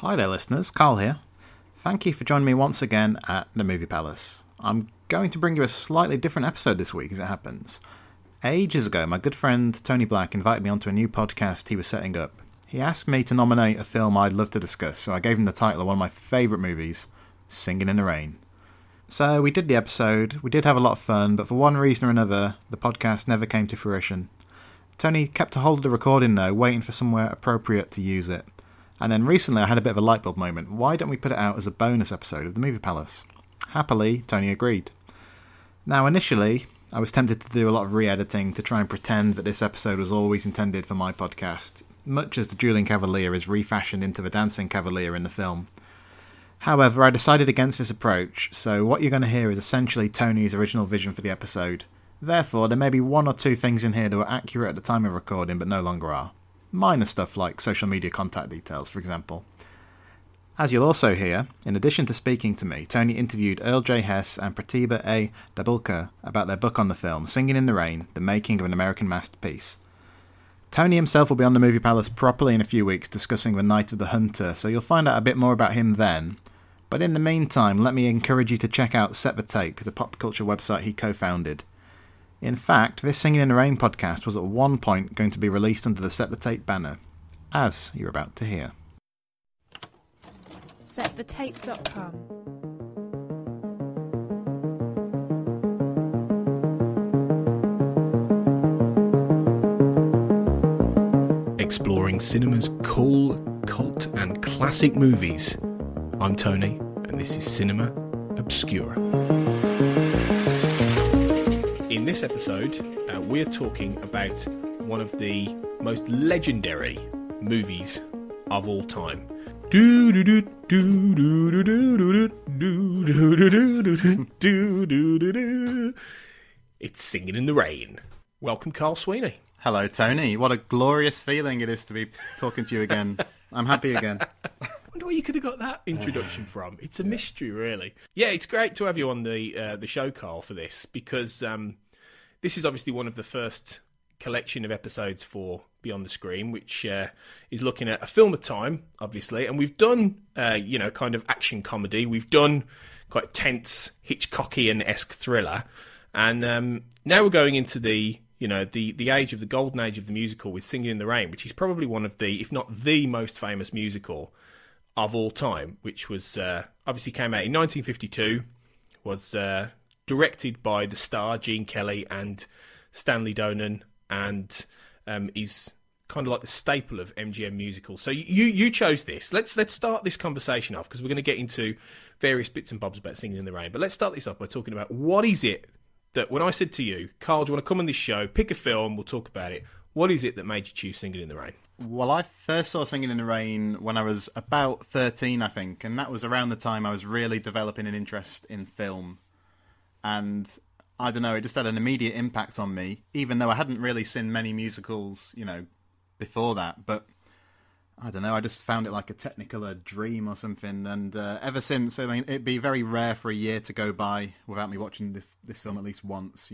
Hi there listeners, Carl here. Thank you for joining me once again at the Movie Palace. I'm going to bring you a slightly different episode this week as it happens. Ages ago, my good friend Tony Black invited me onto a new podcast he was setting up. He asked me to nominate a film I'd love to discuss, so I gave him the title of one of my favourite movies, Singing in the Rain. So we did the episode, we did have a lot of fun, but for one reason or another, the podcast never came to fruition. Tony kept a hold of the recording though, waiting for somewhere appropriate to use it. And then recently I had a bit of a light bulb moment. Why don't we put it out as a bonus episode of the Movie Palace? Happily, Tony agreed. Now initially, I was tempted to do a lot of re-editing to try and pretend that this episode was always intended for my podcast, much as the dueling cavalier is refashioned into the dancing cavalier in the film. However, I decided against this approach, so what you're going to hear is essentially Tony's original vision for the episode. Therefore, there may be one or two things in here that were accurate at the time of recording but no longer are. Minor stuff like social media contact details, for example. As you'll also hear, in addition to speaking to me, Tony interviewed Earl J. Hess and Pratibha A. Dabulkar about their book on the film, Singing in the Rain, The Making of an American Masterpiece. Tony himself will be on the Movie Palace properly in a few weeks discussing The Night of the Hunter, so you'll find out a bit more about him then. But in the meantime, let me encourage you to check out Set the Tape, the pop culture website he co-founded. In fact, this Singing in the Rain podcast was at one point going to be released under the Set the Tape banner, as you're about to hear. SetTheTape.com. Exploring cinema's cool, cult and classic movies. I'm Tony, and this is Cinema Obscura. In this episode, we're talking about one of the most legendary movies of all time. It's Singing in the Rain. Welcome, Carl Sweeney. Hello, Tony. What a glorious feeling it is to be talking to you again. I'm happy again. I wonder where you could have got that introduction from. It's a mystery, really. Yeah, it's great to have you on the show, Carl, for this, because this is obviously one of the first collection of episodes for Beyond the Screen, which is looking at a film at a time, obviously, and we've done, kind of action comedy. We've done quite tense Hitchcockian-esque thriller, and now we're going into the age of the golden age of the musical with Singing in the Rain, which is probably one of the, if not the most famous musical of all time, which was obviously came out in 1952, was directed by the star Gene Kelly and Stanley Donen, and is kind of like the staple of MGM musicals. So you chose this. Let's start this conversation off, because we're going to get into various bits and bobs about Singing in the Rain. But let's start this off by talking about what is it that, when I said to you, Carl, do you want to come on this show, pick a film, we'll talk about it. What is it that made you choose Singing in the Rain? Well, I first saw Singing in the Rain when I was about 13, I think, and that was around the time I was really developing an interest in film. And I don't know, it just had an immediate impact on me, even though I hadn't really seen many musicals, before that. But I don't know, I just found it like a Technicolor dream or something. And ever since, I mean, it'd be very rare for a year to go by without me watching this film at least once,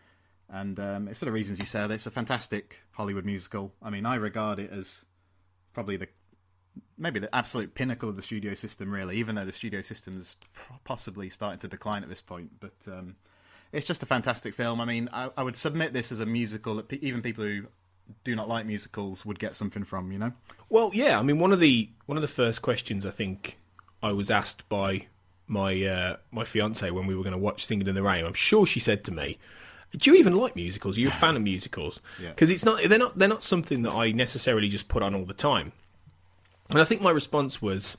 And it's for the reasons you said. It's a fantastic Hollywood musical. I mean, I regard it as probably maybe the absolute pinnacle of the studio system, really, even though the studio system's possibly starting to decline at this point. But it's just a fantastic film. I mean, I would submit this as a musical that even people who do not like musicals would get something from, Well, yeah. I mean, one of the first questions I think I was asked by my fiance when we were going to watch Singing in the Rain, I'm sure she said to me, "Do you even like musicals? Are you a fan of musicals?" Because they're not something that I necessarily just put on all the time. And I think my response was,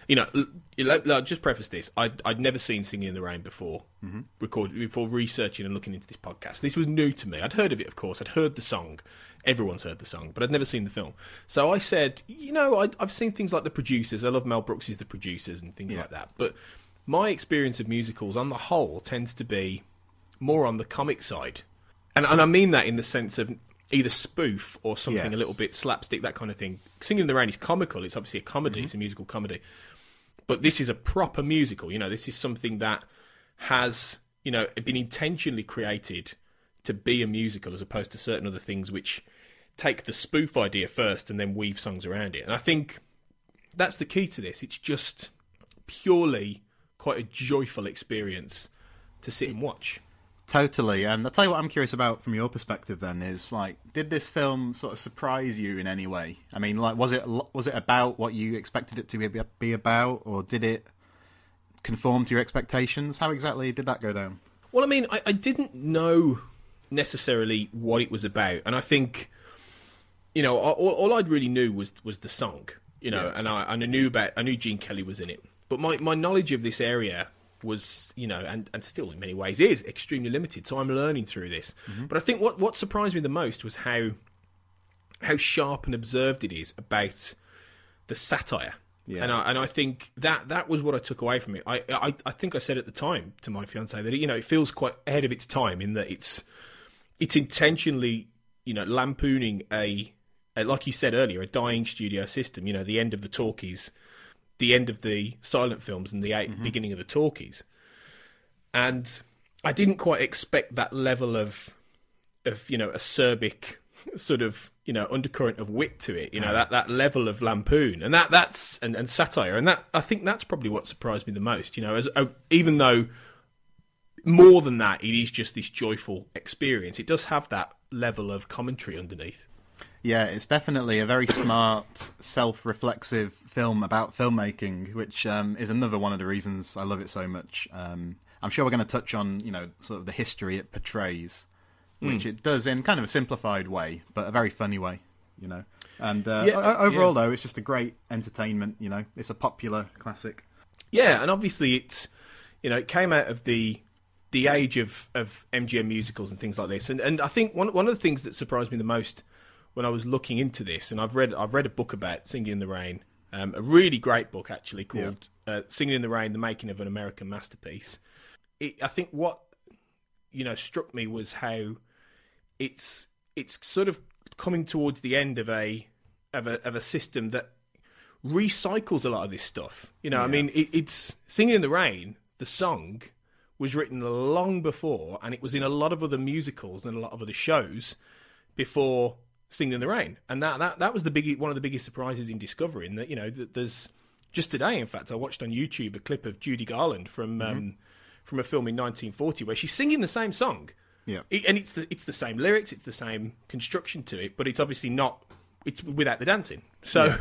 I'll just preface this: I'd never seen Singing in the Rain before, before researching and looking into this podcast. This was new to me. I'd heard of it, of course. I'd heard the song. Everyone's heard the song, but I'd never seen the film. So I said, I've seen things like The Producers. I love Mel Brooks' The Producers and things like that. But my experience of musicals, on the whole, tends to be more on the comic side. And I mean that in the sense of either spoof or something a little bit slapstick, that kind of thing. Singing in the Rain is comical. It's obviously a comedy. It's a musical comedy. But this is a proper musical. This is something that has, been intentionally created to be a musical, as opposed to certain other things which take the spoof idea first and then weave songs around it. And I think that's the key to this. It's just purely quite a joyful experience to sit and watch. Totally. And I'll tell you what I'm curious about from your perspective then is, like, did this film sort of surprise you in any way? I mean, like, was it about what you expected it to be about, or did it conform to your expectations? How exactly did that go down? Well, I mean, I didn't know necessarily what it was about, and I think, you know, all I'd really knew was the song, you know, and I knew Gene Kelly was in it, but my knowledge of this area was, you know, and still in many ways is extremely limited. So I'm learning through this. Mm-hmm. But I think what surprised me the most was how sharp and observed it is about the satire. Yeah. And I think that was what I took away from it. I think I said at the time to my fiancée that, you know, it feels quite ahead of its time in that it's intentionally, you know, lampooning a like you said earlier, a dying studio system. You know, the end of the talkies, the end of the silent films, and the beginning of the talkies. And I didn't quite expect that level of you know, acerbic sort of, you know, undercurrent of wit to it, you know, that level of lampoon and that's satire, and that, I think that's probably what surprised me the most, you know, even though more than that it is just this joyful experience, it does have that level of commentary underneath. Yeah, it's definitely a very smart, self-reflexive film about filmmaking, which is another one of the reasons I love it so much. I'm sure we're going to touch on, you know, sort of the history it portrays, which it does in kind of a simplified way, but a very funny way, you know. And overall, though, it's just a great entertainment, you know. It's a popular classic. Yeah, and obviously it's, you know, it came out of the age of MGM musicals and things like this. And I think one of the things that surprised me the most when I was looking into this, and I've read a book about Singing in the Rain, a really great book actually called Singing in the Rain: The Making of an American Masterpiece. I think what, you know, struck me was how it's sort of coming towards the end of a system that recycles a lot of this stuff. You know, I mean, it's Singing in the Rain. The song was written long before, and it was in a lot of other musicals and a lot of other shows before Singing in the Rain, and that was one of the biggest surprises in discovering that, you know, there's just today, in fact, I watched on YouTube a clip of Judy Garland from a film in 1940 where she's singing the same song. Yeah, and it's the same lyrics, it's the same construction to it, but it's obviously not. It's without the dancing. So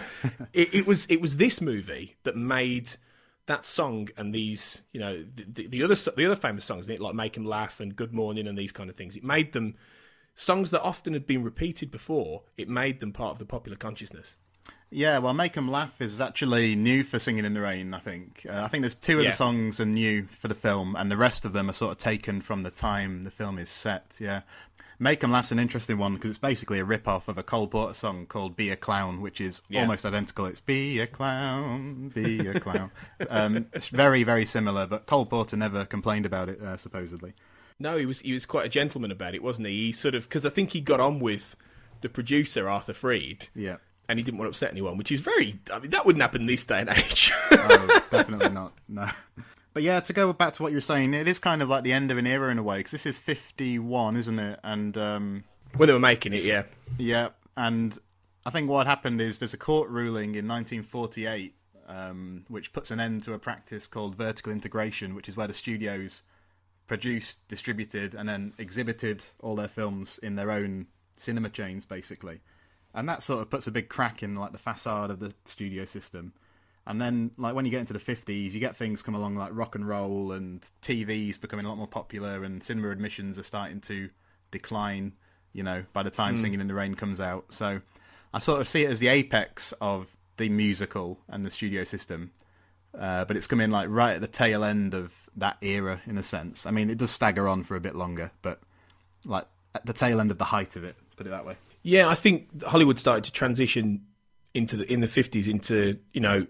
it was this movie that made that song and these, you know, the other famous songs in it, like Make 'Em Laugh and Good Morning and these kind of things. It made them songs that often had been repeated before. It made them part of the popular consciousness. Yeah, well, Make 'Em Laugh is actually new for Singing in the Rain, I think. I think there's two of the songs are new for the film, and the rest of them are sort of taken from the time the film is set, yeah. Make 'Em Laugh's an interesting one, because it's basically a rip-off of a Cole Porter song called Be a Clown, which is almost identical. It's Be a Clown, Be a Clown. It's very, very similar, but Cole Porter never complained about it, supposedly. No, he was quite a gentleman about it, wasn't he? He sort of, because I think he got on with the producer, Arthur Freed. Yeah. And he didn't want to upset anyone, which is I mean, that wouldn't happen in this day and age. Oh, definitely not, no. But yeah, to go back to what you were saying, it is kind of like the end of an era in a way, because this is 51, isn't it? And when they were making it, yeah. Yeah, and I think what happened is there's a court ruling in 1948, which puts an end to a practice called vertical integration, which is where the studios produced, distributed, and then exhibited all their films in their own cinema chains, basically. And that sort of puts a big crack in, like, the facade of the studio system. And then, like, when you get into the 50s, you get things come along like rock and roll, and TV's becoming a lot more popular, and cinema admissions are starting to decline, you know, by the time Singing in the Rain comes out. So I sort of see it as the apex of the musical and the studio system. But it's coming, like, right at the tail end of that era, in a sense. I mean, it does stagger on for a bit longer, but, like, at the tail end of the height of it, put it that way. Yeah, I think Hollywood started to transition in the 50s into, you know,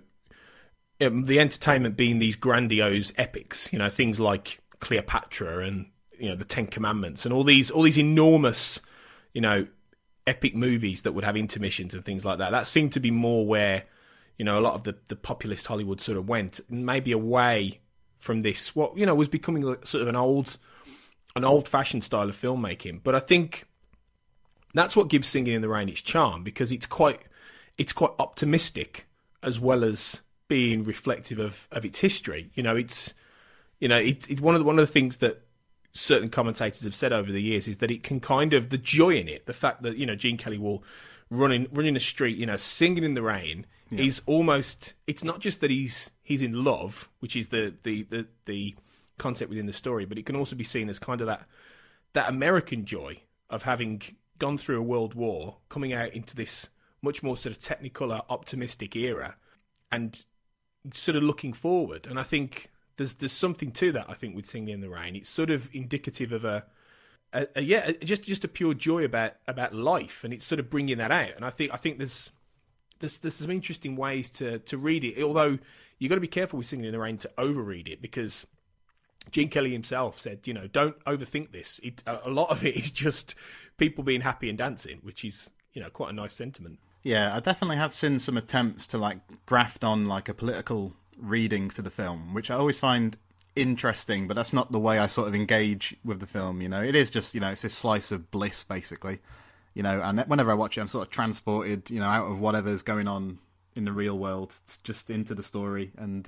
the entertainment being these grandiose epics, you know, things like Cleopatra and, you know, the Ten Commandments and all these enormous, you know, epic movies that would have intermissions and things like that. That seemed to be more where, you know, a lot of the populist Hollywood sort of went, maybe away from this, what, you know, was becoming sort of an old-fashioned style of filmmaking. But I think that's what gives Singing in the Rain its charm, because it's quite optimistic as well as being reflective of its history. It's one of the things that certain commentators have said over the years is that it can kind of, the joy in it, the fact that Gene Kelly will running the street, singing in the rain, is almost, it's not just that he's in love, which is the concept within the story, but it can also be seen as kind of that American joy of having gone through a world war, coming out into this much more sort of technicolor, optimistic era, and sort of looking forward. And I think there's something to that. I think with Singing in the Rain, it's sort of indicative of just a pure joy about life, and it's sort of bringing that out. And I think there's some interesting ways to read it. Although you've got to be careful with Singing in the Rain to overread it, because Gene Kelly himself said, don't overthink this. A lot of it is just people being happy and dancing, which is quite a nice sentiment. Yeah, I definitely have seen some attempts to graft on a political reading to the film, which I always find interesting, but that's not the way I sort of engage with the film. It is just it's this slice of bliss basically. And whenever I watch it, I'm sort of transported out of whatever's going on in the real world just into the story. And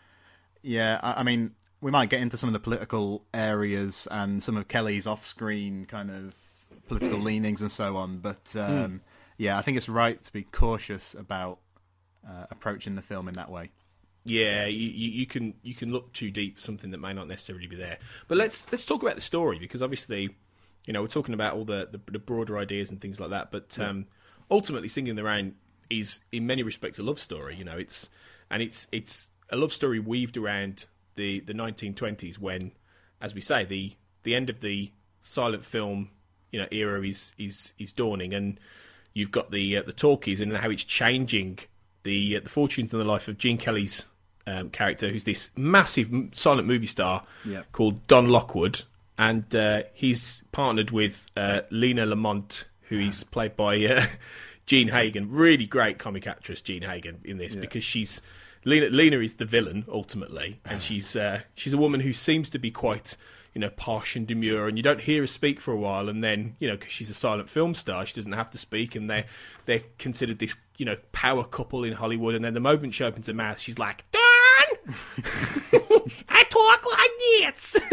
I mean, we might get into some of the political areas and some of Kelly's off-screen kind of political leanings and so on, but I think it's right to be cautious about approaching the film in that way. Yeah, you can look too deep for something that may not necessarily be there. But let's talk about the story, because obviously, we're talking about all the broader ideas and things like that. But ultimately, Singing in the Rain is in many respects a love story. It's a love story weaved around the 1920s, when, as we say, the end of the silent film era is dawning, and you've got the talkies and how it's changing the fortunes and the life of Gene Kelly's character, who's this massive silent movie star called Don Lockwood, and he's partnered with Lena Lamont, who is played by Jean Hagen. Really great comic actress, Jean Hagen, in this, because Lena is the villain ultimately, and she's a woman who seems to be quite posh and demure, and you don't hear her speak for a while, and then because she's a silent film star, she doesn't have to speak, and they're considered this power couple in Hollywood. And then the moment she opens her mouth, she's like, Don, I talk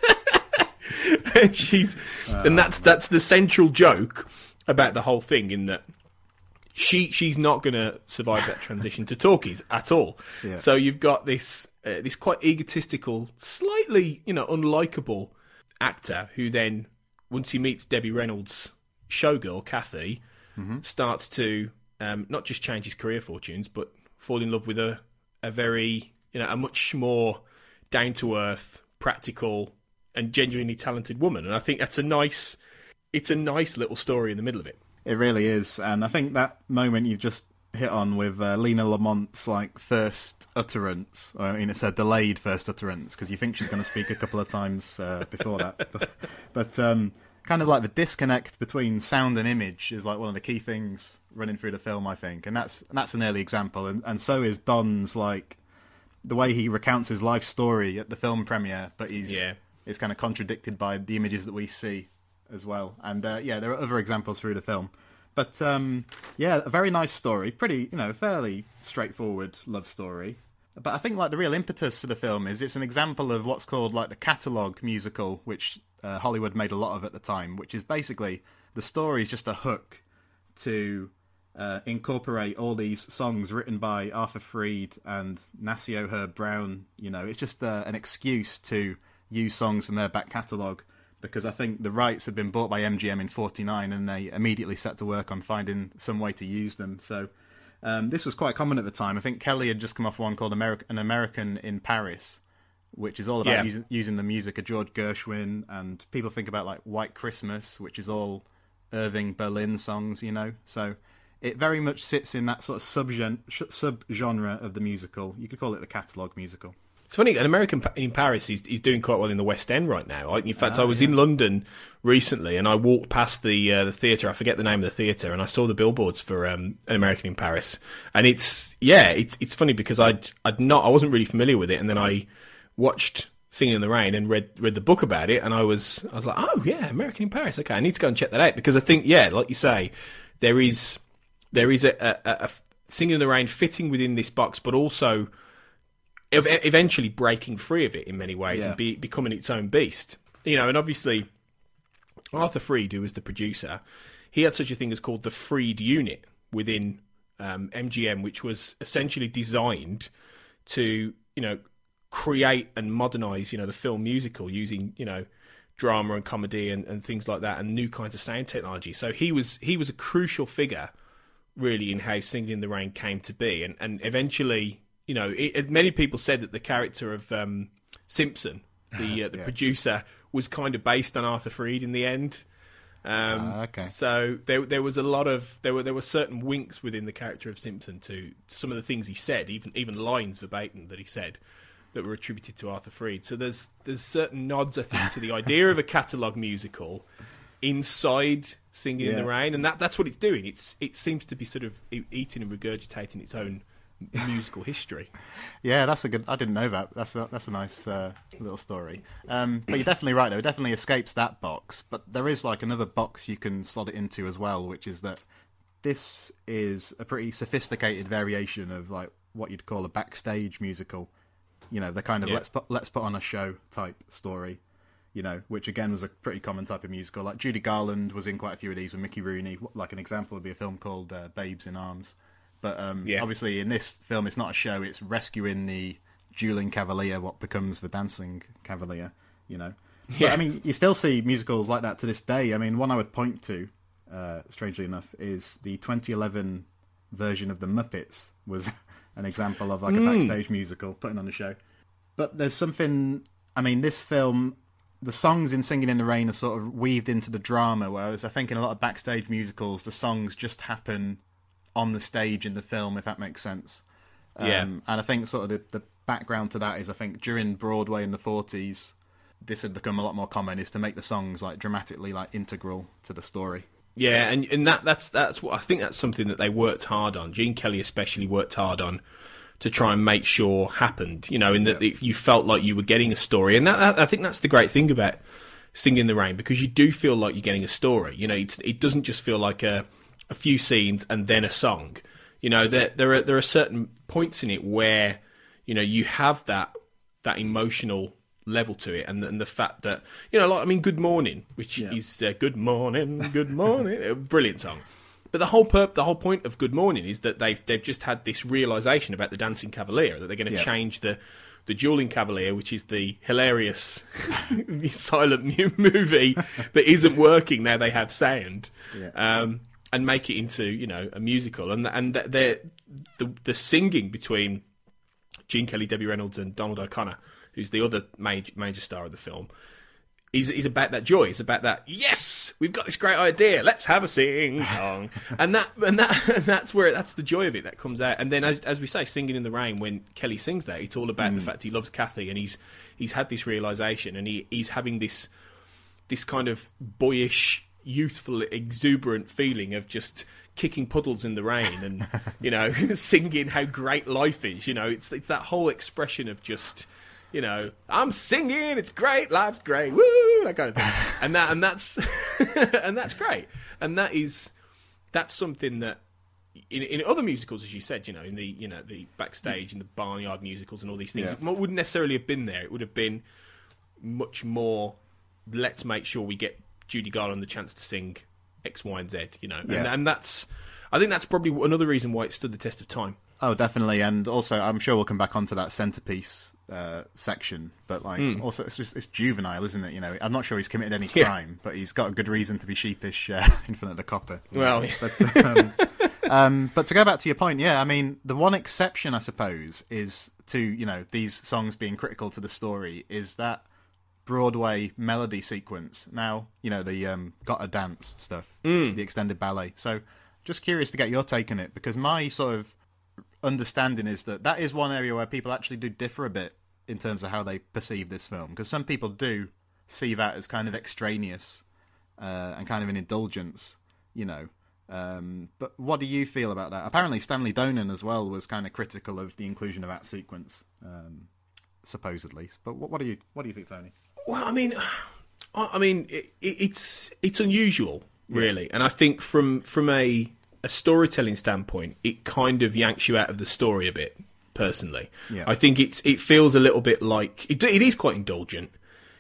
like this. And that's the central joke about the whole thing, in that she's not going to survive that transition to talkies at all. Yeah. So you've got this quite egotistical, slightly unlikable actor, who then, once he meets Debbie Reynolds' showgirl Kathy, starts to not just change his career fortunes, but fall in love with a very a much more down to earth, practical, and genuinely talented woman. And I think it's a nice little story in the middle of it. It really is, and I think that moment you've just hit on with Lena Lamont's first utterance. I mean, it's a delayed first utterance, because you think she's going to speak a couple of times before that. But kind of the disconnect between sound and image is one of the key things running through the film, I think, and that's an early example. And so is Don's the way he recounts his life story at the film premiere, but it's kind of contradicted by the images that we see as well. And there are other examples through the film. But a very nice story, pretty, fairly straightforward love story. But I think the real impetus for the film is it's an example of what's called the catalogue musical, which Hollywood made a lot of at the time, which is basically the story is just a hook to incorporate all these songs written by Arthur Freed and Nacio Herb Brown. It's just an excuse to use songs from their back catalogue, because I think the rights had been bought by MGM in '49, and they immediately set to work on finding some way to use them. So this was quite common at the time. I think Kelly had just come off one called An American in Paris, which is all about using the music of George Gershwin, and people think about White Christmas, which is all Irving Berlin songs, So it very much sits in that sort of subgenre of the musical. You could call it the catalogue musical. It's funny, An American in Paris is doing quite well in the West End right now. In fact, I was in London recently, and I walked past the theatre. I forget the name of the theatre, and I saw the billboards for An American in Paris. And it's funny, because I wasn't really familiar with it, and then I watched Singing in the Rain and read the book about it, and I was like, oh yeah, American in Paris. Okay, I need to go and check that out, because I think like you say, there is a Singing in the Rain fitting within this box, but also eventually breaking free of it in many ways and becoming its own beast. And obviously Arthur Freed, who was the producer, he had such a thing as called the Freed Unit within MGM, which was essentially designed to, create and modernise, the film musical using, drama and comedy and things like that, and new kinds of sound technology. So he was a crucial figure, really, in how Singing in the Rain came to be, and eventually, many people said that the character of Simpson, the producer, was kind of based on Arthur Freed in the end. Okay. So there was a lot of there were certain winks within the character of Simpson to some of the things he said, even lines verbatim that he said, that were attributed to Arthur Freed. So there's certain nods, I think, to the idea of a catalogue musical inside Singing in the Rain, and that's what it's doing. It seems to be sort of eating and regurgitating its own musical history. Yeah, that's a good. I didn't know that. That's a nice little story. But you're definitely right, though. It definitely escapes that box. But there is like another box you can slot it into as well, which is that this is a pretty sophisticated variation of like what you'd call a backstage musical. The kind of let's put on a show type story. Which again was a pretty common type of musical. Like Judy Garland was in quite a few of these with Mickey Rooney. Like an example would be a film called Babes in Arms. But obviously in this film it's not a show, it's rescuing the dueling cavalier, what becomes the dancing cavalier, But I mean, you still see musicals like that to this day. I mean, one I would point to, strangely enough, is the 2011 version of The Muppets was an example of like a backstage musical putting on a show. But there's something, I mean, this film, the songs in Singing in the Rain are sort of weaved into the drama, whereas I think in a lot of backstage musicals, the songs just happen on the stage in the film, if that makes sense. And I think sort of the background to that is, I think during Broadway in the 40s, this had become a lot more common, is to make the songs like dramatically like integral to the story. Yeah, and that's what I think that's something that they worked hard on. Gene Kelly especially worked hard on to try and make sure happened, in that you felt like you were getting a story. And that I think that's the great thing about Singing in the Rain, because you do feel like you're getting a story. It doesn't just feel like a few scenes and then a song. There are certain points in it where you have that emotional level to it, and the fact that Good Morning, which is Good Morning, a brilliant song. But the whole point of Good Morning is that they've just had this realization about the Dancing Cavalier, that they're going to change the Dueling Cavalier, which is the hilarious silent movie that isn't working now they have sound. And make it into a musical, and the singing between Gene Kelly, Debbie Reynolds, and Donald O'Connor, who's the other major star of the film, is about that joy. It's about that. Yes, we've got this great idea. Let's have a sing song, and that's the joy of it that comes out. And then, as we say, Singing in the Rain, when Kelly sings that, it's all about the fact he loves Kathy, and he's had this realization, and he's having this kind of boyish, youthful, exuberant feeling of just kicking puddles in the rain and singing how great life is. It's that whole expression of just I'm singing, it's great, life's great, woo, that kind of thing. and that's and that's great, and that's something that in other musicals, as you said, in the backstage and the barnyard musicals and all these things, it wouldn't necessarily have been there. It would have been much more, let's make sure we get Judy Garland the chance to sing X, Y, and Z, and I think that's probably another reason why it stood the test of time. Oh, definitely, and also I'm sure we'll come back onto that centerpiece section, but also it's juvenile, isn't it? I'm not sure he's committed any crime, but he's got a good reason to be sheepish in front of the copper. Well, but to go back to your point, I mean, the one exception, I suppose, is to these songs being critical to the story is that Broadway melody sequence. Now, the Gotta Dance stuff, the extended ballet. So just curious to get your take on it, because my sort of understanding is that is one area where people actually do differ a bit in terms of how they perceive this film, because some people do see that as kind of extraneous and kind of an indulgence, but what do you feel about that? Apparently Stanley Donen as well was kind of critical of the inclusion of that sequence, supposedly. But what do you think, Tony? Well, I mean, it's unusual, really, and I think from a a storytelling standpoint, it kind of yanks you out of the story a bit. Personally, Yeah. I think it feels a little bit like it is quite indulgent.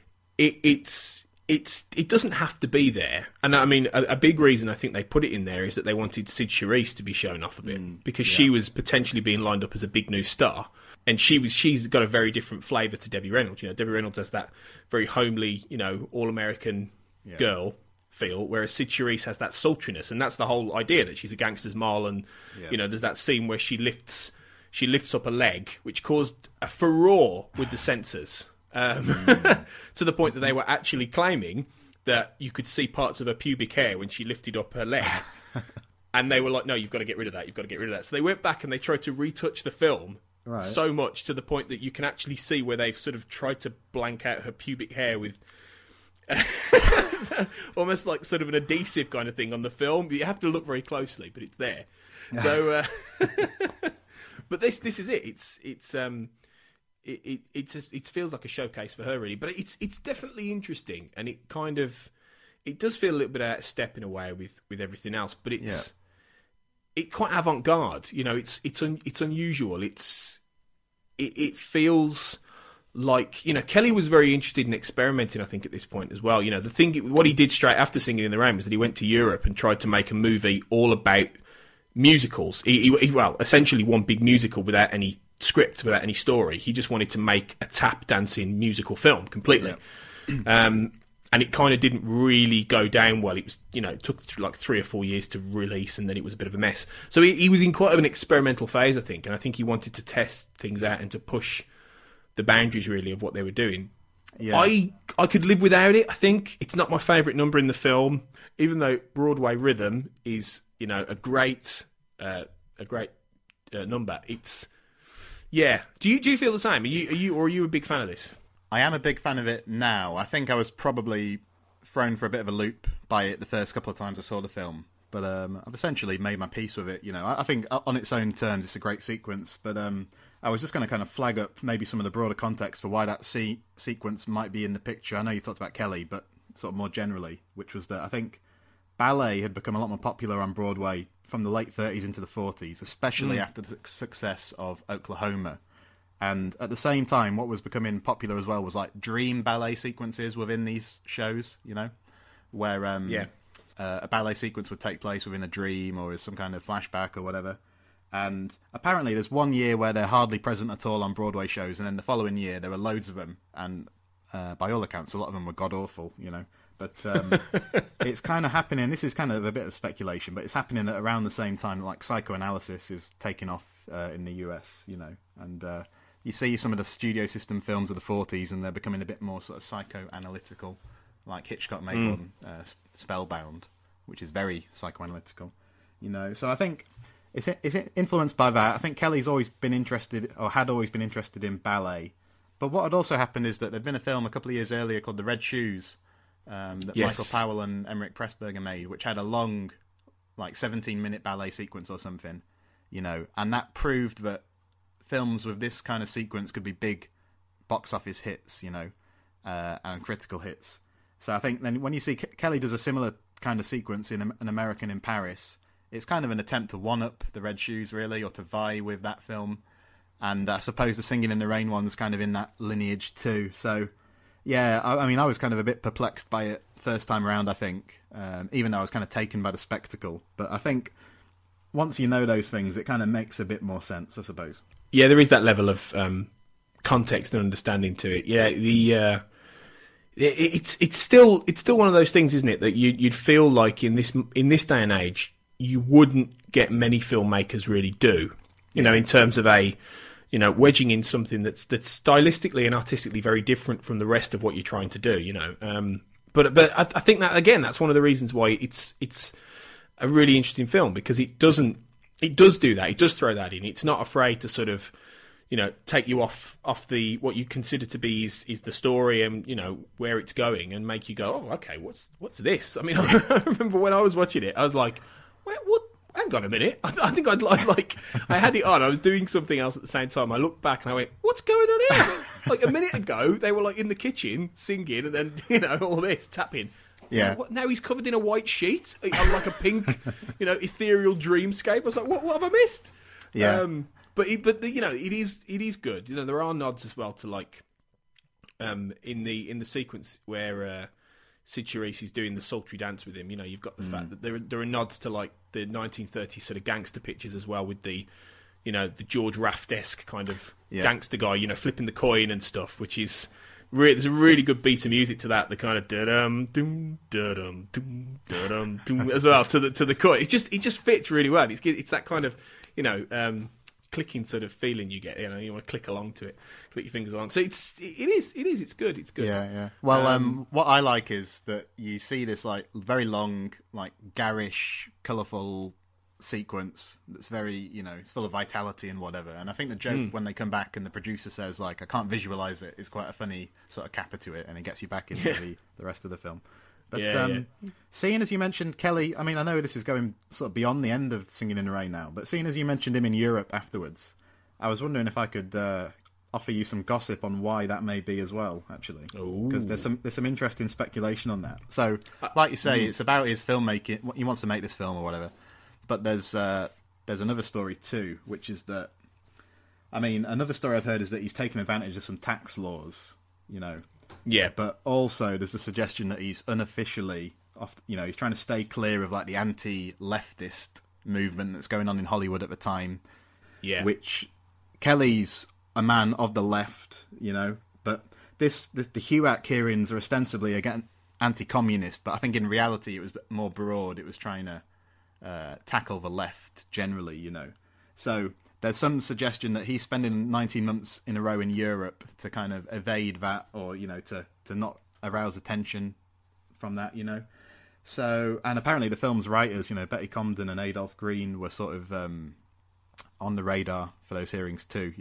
It doesn't have to be there, and I mean a big reason I think they put it in there is that they wanted Sid Charisse to be shown off a bit because she was potentially being lined up as a big new star, and she's got a very different flavour to Debbie Reynolds. You know, Debbie Reynolds has that very homely, you know, all American girl feel, whereas Sid Charisse has that sultriness, and that's the whole idea that she's a gangster's moll, and you know, there's that scene where she lifts up a leg, which caused a furore with the censors. To the point that they were actually claiming that you could see parts of her pubic hair when she lifted up her leg. And they were like, no, you've got to get rid of that, you've got to get rid of that. So they went back and they tried to retouch the film so much to the point that you can actually see where they've sort of tried to blank out her pubic hair with almost like sort of an adhesive kind of thing on the film. You have to look very closely, but it's there. So... But this is it. It feels like a showcase for her, really. But it's definitely interesting, and it does feel a little bit out of step in a way with everything else. But it's quite avant garde. You know, it's unusual. It feels like, you know, Kelly was very interested in experimenting, I think, at this point as well. You know, what he did straight after Singing in the Rain was that he went to Europe and tried to make a movie all about musicals. He essentially one big musical without any script, without any story. He just wanted to make a tap dancing musical film completely. And it kind of didn't really go down well. It was, you know, it took like 3 or 4 years to release, and then it was a bit of a mess. So he was in quite an experimental phase, I think, and I think he wanted to test things out and to push the boundaries really of what they were doing. I could live without it. I think it's not my favourite number in the film, even though Broadway Rhythm is, you know, a great number. It's Do you feel the same? Are you a big fan of this? I am a big fan of it now. I think I was probably thrown for a bit of a loop by it the first couple of times I saw the film, but I've essentially made my peace with it. You know, I think on its own terms it's a great sequence, but I was just going to kind of flag up maybe some of the broader context for why that sequence might be in the picture. I know you talked about Kelly, but sort of more generally, which was that I think ballet had become a lot more popular on Broadway from the late 30s into the 40s, especially after the success of Oklahoma. And at the same time, what was becoming popular as well was like dream ballet sequences within these shows, you know, where a ballet sequence would take place within a dream or as some kind of flashback or whatever. And apparently there's one year where they're hardly present at all on Broadway shows, and then the following year there were loads of them, and by all accounts a lot of them were god-awful, you know. But it's kind of happening, this is kind of a bit of speculation, but it's happening at around the same time like psychoanalysis is taking off in the US, you know. And you see some of the studio system films of the 40s and they're becoming a bit more sort of psychoanalytical, like Hitchcock made one, Spellbound, which is very psychoanalytical, you know. So I think it's influenced by that. I think Kelly's always been interested, or had always been interested in ballet. But what had also happened is that there'd been a film a couple of years earlier called The Red Shoes, that Michael Powell and Emmerich Pressburger made, which had a long, like 17-minute ballet sequence or something, you know, and that proved that films with this kind of sequence could be big box office hits, you know, and critical hits. So I think then when you see Kelly does a similar kind of sequence in An American in Paris, it's kind of an attempt to one-up The Red Shoes, really, or to vie with that film. And I suppose the Singing in the Rain one's kind of in that lineage too. So, yeah, I mean, I was kind of a bit perplexed by it first time around, I think, even though I was kind of taken by the spectacle. But I think once you know those things, it kind of makes a bit more sense, I suppose. Yeah, there is that level of context and understanding to it. Yeah, it's still one of those things, isn't it, that you'd feel like in this day and age you wouldn't get many filmmakers really do, you know, in terms of wedging in something that's stylistically and artistically very different from the rest of what you're trying to do, you know. But I think that again, that's one of the reasons why it's a really interesting film, because it does do that. It does throw that in. It's not afraid to sort of, you know, take you off the what you consider to be is the story and, you know, where it's going, and make you go, oh, okay, what's this? I mean, I remember when I was watching it, I was like, what? Hang on a minute. I think I had it on. I was doing something else at the same time. I looked back and I went, what's going on here? Like a minute ago, they were like in the kitchen singing, and then, you know, all this tapping. Yeah. Now he's covered in a white sheet, like a pink, ethereal dreamscape. I was like, what have I missed? Yeah. But it is good. There are nods as well to like, in the sequence where Sid Charisse is doing the sultry dance with him. You've got the fact that there are nods to like the 1930s sort of gangster pictures as well, with the George Raft-esque kind of gangster guy, flipping the coin and stuff, which is there's a really good beat of music to that. The kind of da-dum, doom, da-dum, doom, da-dum, doom, as well to the coin. It just fits really well. It's that kind of clicking sort of feeling you get. You want to click along to it, click your fingers along. So it's good. It's good. Yeah. Well, what I like is that you see this like very long, like garish, colourful sequence that's very, it's full of vitality and whatever. And I think the joke when they come back and the producer says like, I can't visualize it, is quite a funny sort of capper to it, and it gets you back into the rest of the film. But seeing as you mentioned Kelly, I mean, I know this is going sort of beyond the end of Singing in the Rain now, but seeing as you mentioned him in Europe afterwards, I was wondering if I could offer you some gossip on why that may be as well, actually, because there's some interesting speculation on that. So, like you say, it's about his filmmaking. He wants to make this film or whatever. But there's another story too, which is that, I mean, another story I've heard is that he's taken advantage of some tax laws, Yeah. But also there's a suggestion that he's unofficially he's trying to stay clear of like the anti-leftist movement that's going on in Hollywood at the time. Yeah. Which Kelly's a man of the left, but the HUAC hearings are ostensibly again anti-communist, but I think in reality it was more broad. It was trying to tackle the left generally, So there's some suggestion that he's spending 19 months in a row in Europe to kind of evade that, or to not arouse attention from that, So, and apparently the film's writers, Betty Comden and Adolph Green were sort of on the radar for those hearings too,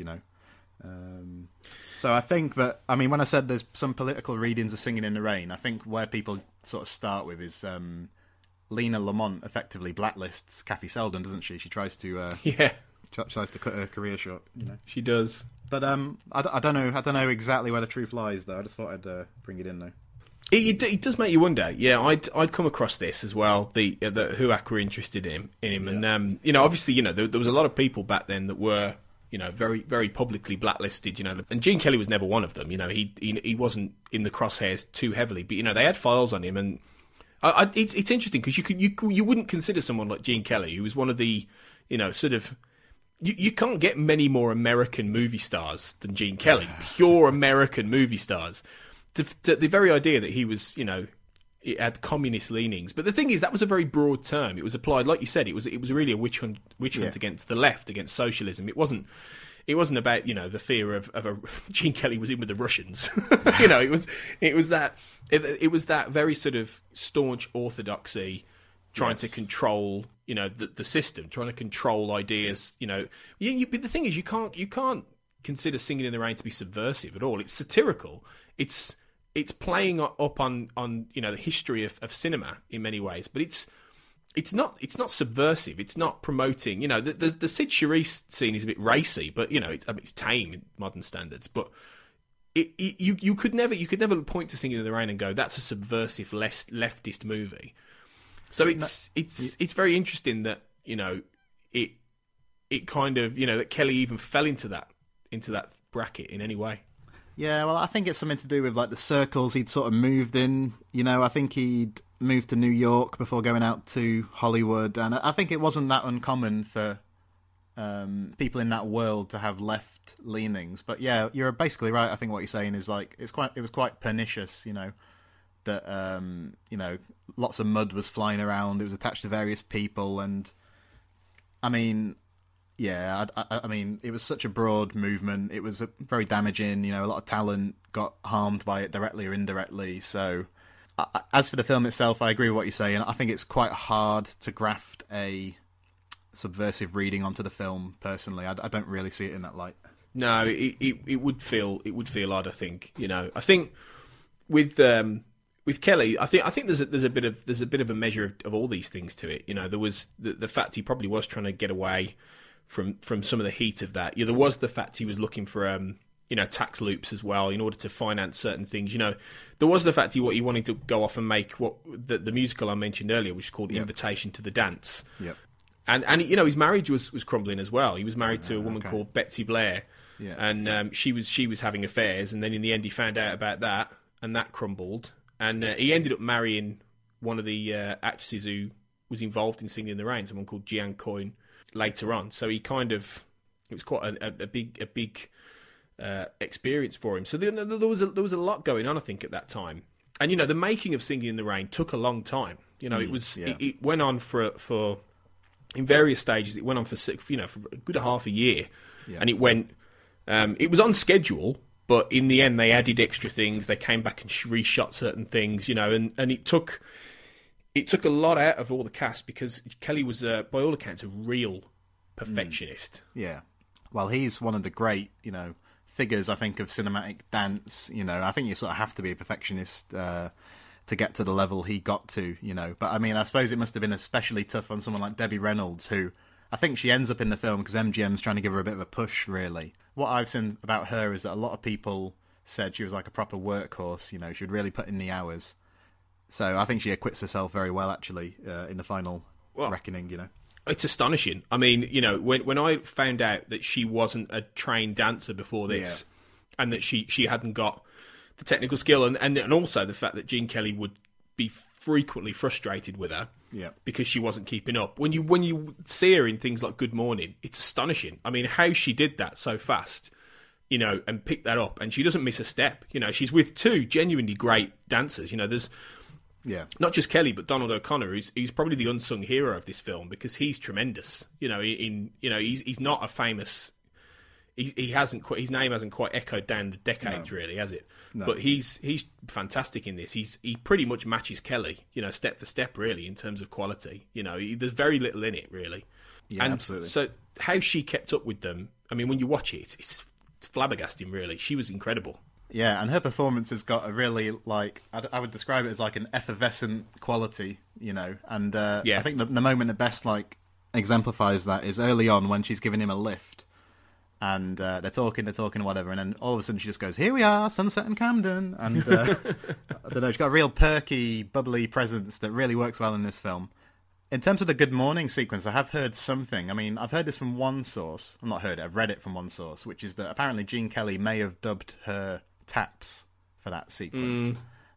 So I think that, I mean, when I said there's some political readings of Singing in the Rain, I think where people sort of start with is Lena Lamont effectively blacklists Kathy Selden, doesn't she? She tries to tries to cut her career short. She does. But I don't know. I don't know exactly where the truth lies, though. I just thought I'd bring it in, though. It does make you wonder. Yeah, I'd come across this as well. The HUAC were interested in him, and obviously, there was a lot of people back then that were very very publicly blacklisted. And Gene Kelly was never one of them. He wasn't in the crosshairs too heavily, but they had files on him and. It's interesting because you wouldn't consider someone like Gene Kelly, who was one of the sort of you can't get many more American movie stars than Gene Kelly, pure American movie stars. The very idea that he was it had communist leanings, but the thing is that was a very broad term. It was applied, like you said, it was really a witch hunt against the left, against socialism. It wasn't about the fear of a Gene Kelly was in with the Russians. It was that very sort of staunch orthodoxy, trying to control the system, trying to control ideas. But the thing is, you can't consider Singing in the Rain to be subversive at all. It's satirical. It's playing up on the history of cinema in many ways, but it's not subversive. It's not promoting. The Sid Charisse scene is a bit racy, but it's tame in modern standards. But you could never point to Singing in the Rain and go, that's a subversive leftist movie. So it's very interesting that it kind of that Kelly even fell into that bracket in any way. Yeah, well, I think it's something to do with like the circles he'd sort of moved in. I think he'd moved to New York before going out to Hollywood, and I think it wasn't that uncommon for people in that world to have left leanings. But yeah, you're basically right. I think what you're saying is like it was quite pernicious. That lots of mud was flying around. It was attached to various people, and I mean. Yeah, I mean, it was such a broad movement. It was very damaging. A lot of talent got harmed by it directly or indirectly. So, as for the film itself, I agree with what you're saying. I think it's quite hard to graft a subversive reading onto the film. Personally, I don't really see it in that light. No, it would feel odd. I think I think with Kelly, I think there's a bit of a measure of all these things to it. There was the fact he probably was trying to get away from some of the heat of that. There was the fact he was looking for tax loops as well in order to finance certain things. There was the fact he wanted to go off and make what the musical I mentioned earlier, which is called Invitation to the Dance. Yep. And his marriage was crumbling as well. He was married to a woman called Betsy Blair, and she was having affairs. And then in the end, he found out about that, and that crumbled. And he ended up marrying one of the actresses who was involved in Singing in the Rain, someone called Jian Coyne, later on. So it was quite a big experience for him. So there was a lot going on, I think, at that time. And the making of Singing in the Rain took a long time. It went on for in various stages. It went on for a good half a year, and it went. It was on schedule, but in the end, they added extra things. They came back and reshot certain things, and it took a lot out of all the cast because Kelly was, by all accounts, a real perfectionist. Yeah, well, he's one of the great, figures, I think, of cinematic dance. I think you sort of have to be a perfectionist to get to the level he got to, But I mean, I suppose it must have been especially tough on someone like Debbie Reynolds, who I think she ends up in the film because MGM's trying to give her a bit of a push, really. What I've seen about her is that a lot of people said she was like a proper workhorse, she would really put in the hours. So I think she acquits herself very well, actually, in the final reckoning, It's astonishing. I mean, when I found out that she wasn't a trained dancer before this, and that she hadn't got the technical skill, and also the fact that Gene Kelly would be frequently frustrated with her because she wasn't keeping up. When you see her in things like Good Morning, it's astonishing. I mean, how she did that so fast, and picked that up, and she doesn't miss a step. She's with two genuinely great dancers. There's not just Kelly, but Donald O'Connor, who's probably the unsung hero of this film because he's tremendous. He's not a famous. He hasn't quite, his name hasn't quite echoed down the decades, really, has it? No. But he's fantastic in this. He pretty much matches Kelly, step for step, really, in terms of quality. There's very little in it, really. Yeah, and absolutely. So how she kept up with them, I mean, when you watch it, it's flabbergasting, really. She was incredible. Yeah, and her performance has got a really, I would describe it as like an effervescent quality, and I think the moment that best, exemplifies that is early on when she's giving him a lift, and they're talking, whatever, and then all of a sudden she just goes, "Here we are, sunset in Camden," and I don't know, she's got a real perky, bubbly presence that really works well in this film. In terms of the Good Morning sequence, I have heard something. I mean, I've heard this from one source. I've not heard it, I've read it from one source, which is that apparently Gene Kelly may have dubbed her taps for that sequence.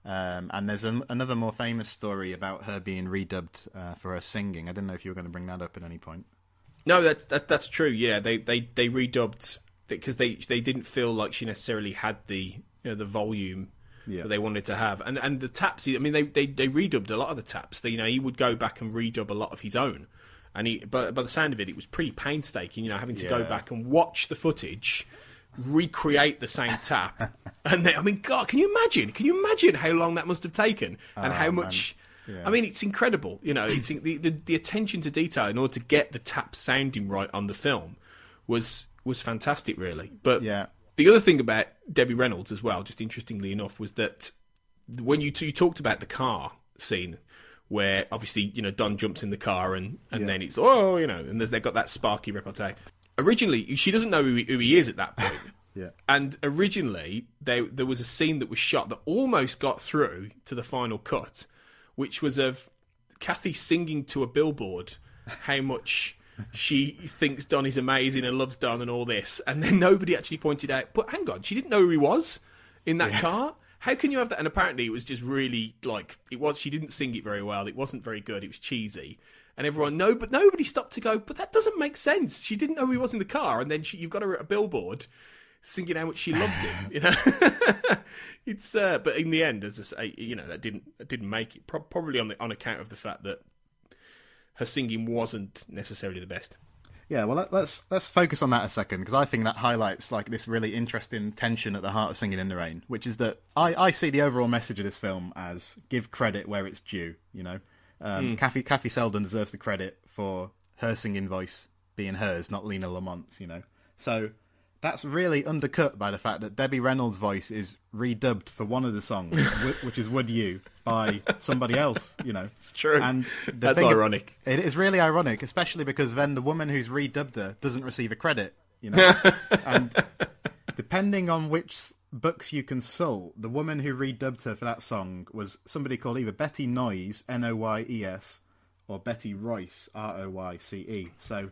And there's another more famous story about her being redubbed for her singing. I didn't know if you were going to bring that up at any point. No, that's true. Yeah, they redubbed because they didn't feel like she necessarily had the the volume that they wanted to have, and the taps. I mean, they redubbed a lot of the taps. He would go back and redub a lot of his own, but by the sound of it, it was pretty painstaking. Having to go back and watch the footage, recreate the same tap, and then, I mean, God, can you imagine how long that must have taken, and how much? Yeah. I mean, it's incredible. It's the attention to detail in order to get the tap sounding right on the film was fantastic, really. But the other thing about Debbie Reynolds as well, just interestingly enough, was that when you talked about the car scene, where obviously Don jumps in the car and then it's and they've got that sparky repartee. Originally, she doesn't know who he is at that point. And originally, there was a scene that was shot that almost got through to the final cut, which was of Kathy singing to a billboard how much she thinks Don is amazing and loves Don and all this. And then nobody actually pointed out, but hang on, she didn't know who he was in that car? How can you have that? And apparently it was just really, she didn't sing it very well. It wasn't very good. It was cheesy. And everyone, but nobody stopped to go, but that doesn't make sense. She didn't know who he was in the car. And then you've got her at a billboard singing how much she loves him, It's but in the end, as I say, that didn't make it. Probably on account of the fact that her singing wasn't necessarily the best. Yeah, well, let's focus on that a second, because I think that highlights this really interesting tension at the heart of Singing in the Rain, which is that I see the overall message of this film as give credit where it's due. Kathy Selden deserves the credit for her singing voice being hers, not Lena Lamont's. So that's really undercut by the fact that Debbie Reynolds' voice is redubbed for one of the songs, which is Would You, by somebody else, It's true. And that's ironic. It is really ironic, especially because then the woman who's redubbed her doesn't receive a credit, And Depending on which books you consult, the woman who redubbed her for that song was somebody called either Betty Noyes, Noyes, or Betty Royce, Royce. So,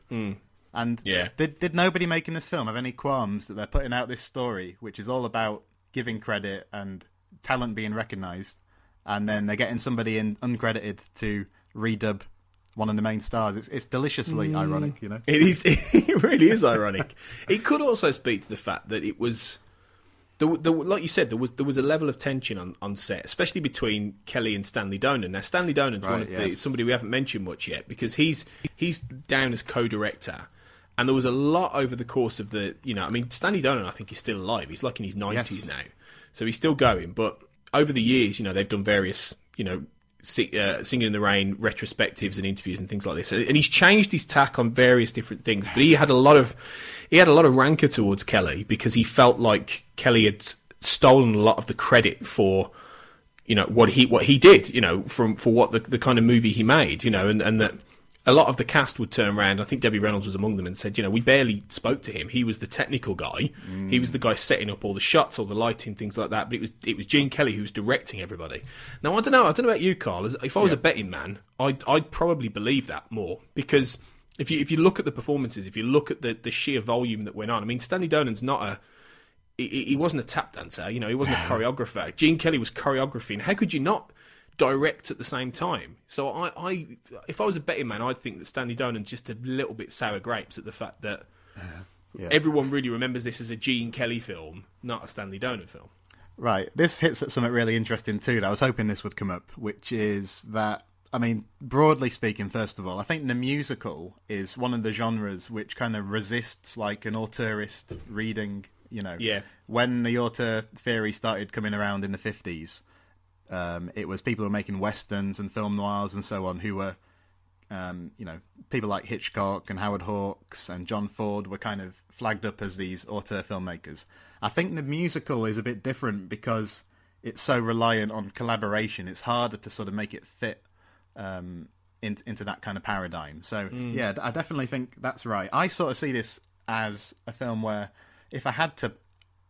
and did nobody making this film have any qualms that they're putting out this story, which is all about giving credit and talent being recognised, and then they're getting somebody in uncredited to redub one of the main stars? It's deliciously ironic, you know. It is. It really is ironic. It could also speak to the fact that it was, like you said, there was a level of tension on set, especially between Kelly and Stanley Donen. Now, Stanley Donen's one of somebody we haven't mentioned much yet, because he's down as co-director, and there was a lot over the course of the, you know, I mean, Stanley Donen, I think, is still alive. He's like in his 90s now, so he's still going. But over the years, you know, they've done various, you know, Singing in the Rain retrospectives and interviews and things like this, and he's changed his tack on various different things. But he had a lot of rancor towards Kelly, because he felt like Kelly had stolen a lot of the credit for, you know, what he did, you know, for what the kind of movie he made, you know, and that a lot of the cast would turn around. I think Debbie Reynolds was among them, and said, you know, we barely spoke to him. He was the technical guy. He was the guy setting up all the shots, all the lighting, things like that. But it was Gene Kelly who was directing everybody. Now, I don't know about you, Carl. If I was a betting man, I'd probably believe that more, because if you look at the performances, if you look at the sheer volume that went on, I mean, Stanley Donen's not he wasn't a tap dancer, you know, he wasn't a choreographer. Gene Kelly was choreographing. How could you not direct at the same time? So I if I was a betting man, I'd think that Stanley Donen's just a little bit sour grapes at the fact that everyone really remembers this as a Gene Kelly film, not a Stanley Donen film. Right. This hits at something really interesting too, that I was hoping this would come up, which is that, I mean, broadly speaking, first of all, I think the musical is one of the genres which kind of resists like an auteurist reading, you know. Yeah. When the auteur theory started coming around in the 50s, it was people who were making westerns and film noirs and so on who were, you know, people like Hitchcock and Howard Hawks and John Ford were kind of flagged up as these auteur filmmakers. I think the musical is a bit different because it's so reliant on collaboration. It's harder to sort of make it fit into that kind of paradigm. So, yeah, I definitely think that's right. I sort of see this as a film where if I had to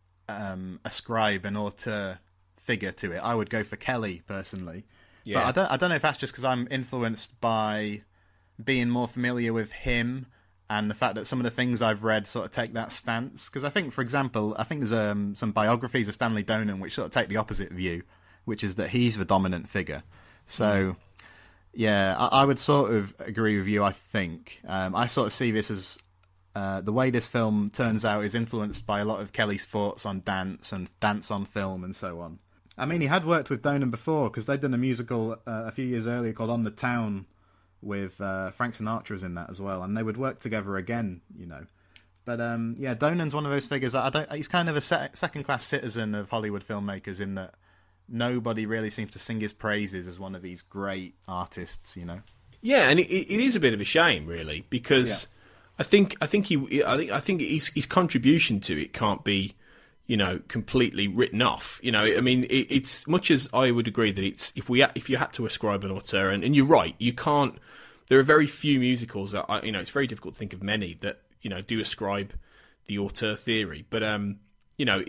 ascribe an auteur figure to it, I would go for Kelly personally. Yeah. But I don't know if that's just because I'm influenced by being more familiar with him and the fact that some of the things I've read sort of take that stance. Because I think, for example, there's some biographies of Stanley Donen which sort of take the opposite view, which is that he's the dominant figure. So, yeah, I would sort of agree with you, I think. I sort of see this as the way this film turns out is influenced by a lot of Kelly's thoughts on dance and dance on film and so on. I mean, he had worked with Donen before, because they'd done a musical a few years earlier called On the Town with Frank Sinatra was in that as well, and they would work together again, you know. But yeah, Donen's one of those figures that he's kind of a second-class citizen of Hollywood filmmakers in that nobody really seems to sing his praises as one of these great artists, you know. Yeah, and it is a bit of a shame, really, because I think his contribution to it can't be, you know, completely written off. You know, I mean, it's much as I would agree that it's if you had to ascribe an auteur, and you're right, you can't. There are very few musicals that you know, it's very difficult to think of many that, you know, do ascribe the auteur theory. But you know,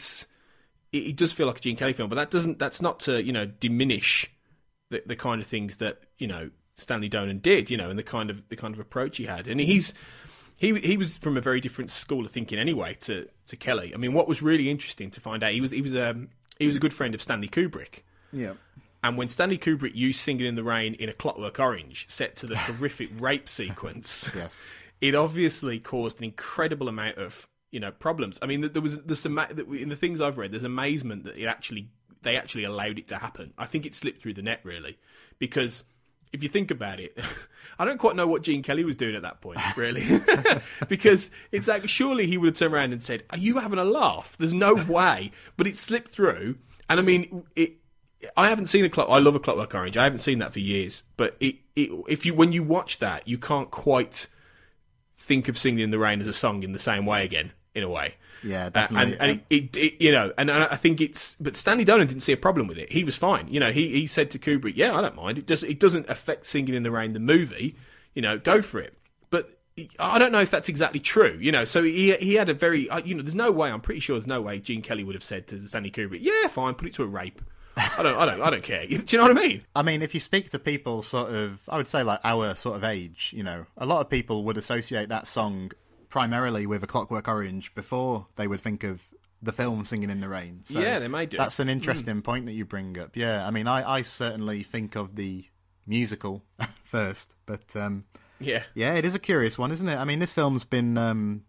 it does feel like a Gene Kelly film, but that's not to, you know, diminish the kind of things that, you know, Stanley Donen did, you know, and the kind of approach he had, and he was from a very different school of thinking anyway to Kelly. I mean, what was really interesting to find out, he was a good friend of Stanley Kubrick. Yeah. And when Stanley Kubrick used Singing in the Rain in A Clockwork Orange, set to the horrific rape sequence, it obviously caused an incredible amount of, you know, problems. I mean, there's in the things I've read, there's amazement that they actually allowed it to happen. I think it slipped through the net, really, because if you think about it, I don't quite know what Gene Kelly was doing at that point, really. Because it's like, surely he would have turned around and said, "Are you having a laugh?" There's no way. But it slipped through. And I mean, I haven't seen I love A Clockwork Orange. I haven't seen that for years. But when you watch that, you can't quite think of Singing in the Rain as a song in the same way again, in a way. Yeah, definitely. And it you know, and I think but Stanley Donen didn't see a problem with it. He was fine. You know, he said to Kubrick, "Yeah, I don't mind. It doesn't affect Singing in the Rain, the movie. You know, go for it." But I don't know if that's exactly true, you know. So he had a very, you know, there's no way. I'm pretty sure there's no way Gene Kelly would have said to Stanley Kubrick, "Yeah, fine, put it to a rape." I don't care. Do you know what I mean? I mean, if you speak to people sort of, I would say like our sort of age, you know, a lot of people would associate that song primarily with A Clockwork Orange before they would think of the film Singing in the Rain. So yeah, they may do. That's an interesting point that you bring up. Yeah, I mean, I certainly think of the musical first, but yeah, it is a curious one, isn't it? I mean, this film's been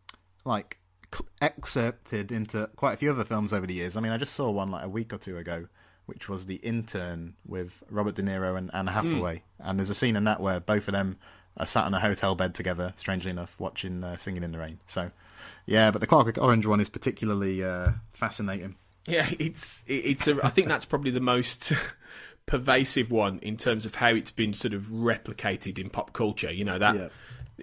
excerpted into quite a few other films over the years. I mean, I just saw one like a week or two ago, which was The Intern with Robert De Niro and Anne Hathaway. And there's a scene in that where both of them are sat in a hotel bed together, strangely enough, watching Singing in the Rain. So, yeah, but the Clockwork Orange one is particularly fascinating. Yeah, I think that's probably the most pervasive one in terms of how it's been sort of replicated in pop culture. You know, that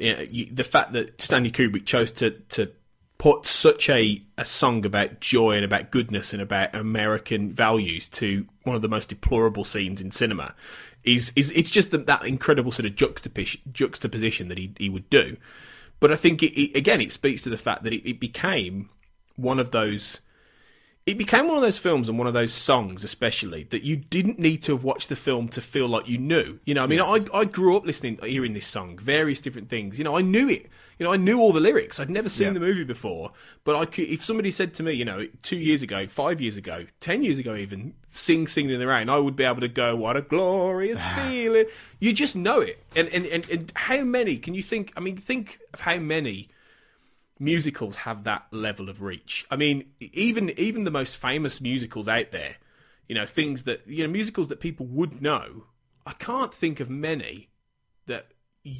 the fact that Stanley Kubrick chose to put such a song about joy and about goodness and about American values to one of the most deplorable scenes in cinema is it's just that incredible sort of juxtaposition that he would do. But I think it speaks to the fact that it became one of those. It became one of those films and one of those songs, especially, that you didn't need to have watched the film to feel like you knew. You know, I mean, yes. I grew up hearing this song, various different things. You know, I knew it. You know, I knew all the lyrics. I'd never seen the movie before. But if somebody said to me, you know, 2 years ago, 5 years ago, 10 years ago even, Singing in the Rain, I would be able to go, what a glorious feeling. You just know it. And how many, can you think, I mean, think of how many musicals have that level of reach. I mean, even the most famous musicals out there, you know, things that, you know, musicals that people would know, I can't think of many that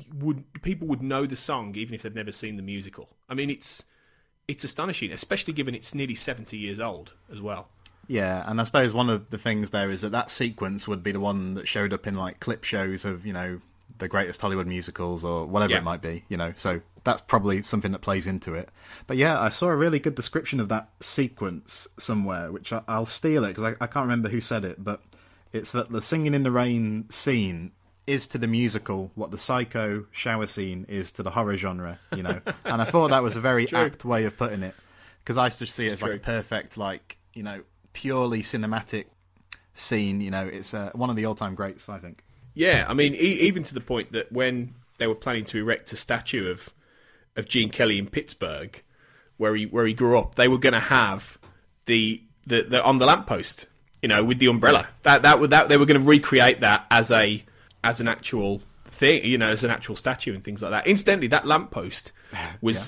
people would know the song even if they've never seen the musical. I mean, it's astonishing, especially given it's nearly 70 years old as well. Yeah, and I suppose one of the things there is that sequence would be the one that showed up in like clip shows of, you know, the greatest Hollywood musicals or whatever it might be, you know, so that's probably something that plays into it. But yeah, I saw a really good description of that sequence somewhere, which I'll steal it because I can't remember who said it, but it's that the Singing in the Rain scene is to the musical what the Psycho shower scene is to the horror genre, you know. And I thought that was a very apt way of putting it, because I used to see it as like a perfect, like, you know, purely cinematic scene, you know. It's one of the all-time greats, I think. Yeah, I mean, even to the point that when they were planning to erect a statue of Gene Kelly in Pittsburgh, where he grew up, they were going to have the on the lamppost, you know, with the umbrella. That they were going to recreate that as an actual thing, you know, as an actual statue and things like that. Incidentally, that lamppost was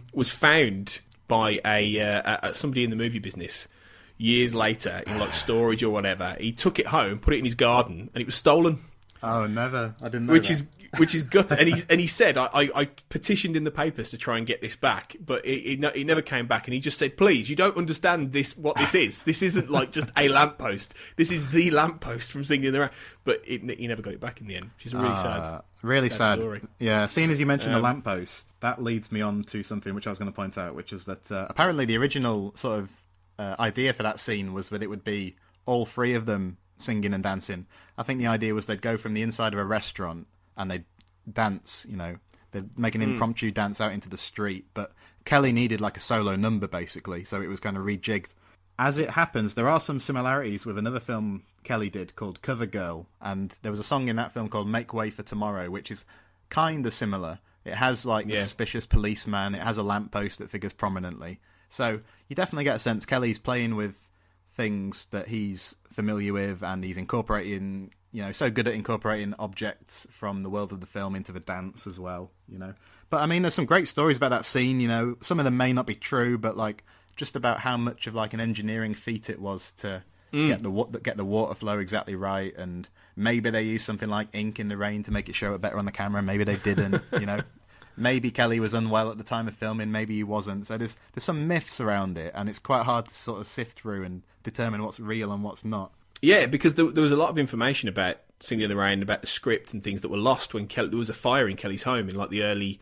found by somebody in the movie business years later in like storage or whatever. He took it home, put it in his garden, and it was stolen. Oh, never! I didn't know Which is gut. And he said, I petitioned in the papers to try and get this back, but he never came back. And he just said, please, you don't understand what this is. This isn't like just a lamppost. This is the lamppost from Singing in the Rain. But he never got it back in the end, which is really sad story. Yeah, seeing as you mentioned the lamppost, that leads me on to something which I was going to point out, which is that apparently the original sort of idea for that scene was that it would be all three of them singing and dancing. I think the idea was they'd go from the inside of a restaurant and they'd dance, you know, they'd make an impromptu dance out into the street, but Kelly needed like a solo number basically, so it was kind of rejigged. As it happens, there are some similarities with another film Kelly did called Cover Girl, and there was a song in that film called Make Way for Tomorrow, which is kind of similar. It has like the suspicious policeman, it has a lamppost that figures prominently, so you definitely get a sense Kelly's playing with things that he's familiar with, and he's incorporating, you know, so good at incorporating objects from the world of the film into the dance as well, you know. But I mean, there's some great stories about that scene, you know. Some of them may not be true, but like just about how much of like an engineering feat it was to get the water flow exactly right, and maybe they used something like ink in the rain to make it show it better on the camera. Maybe they didn't, you know. Maybe Kelly was unwell at the time of filming, maybe he wasn't. So there's some myths around it, and it's quite hard to sort of sift through and determine what's real and what's not. Yeah, because there was a lot of information about Singing in the Rain, about the script and things that were lost when there was a fire in Kelly's home in like the early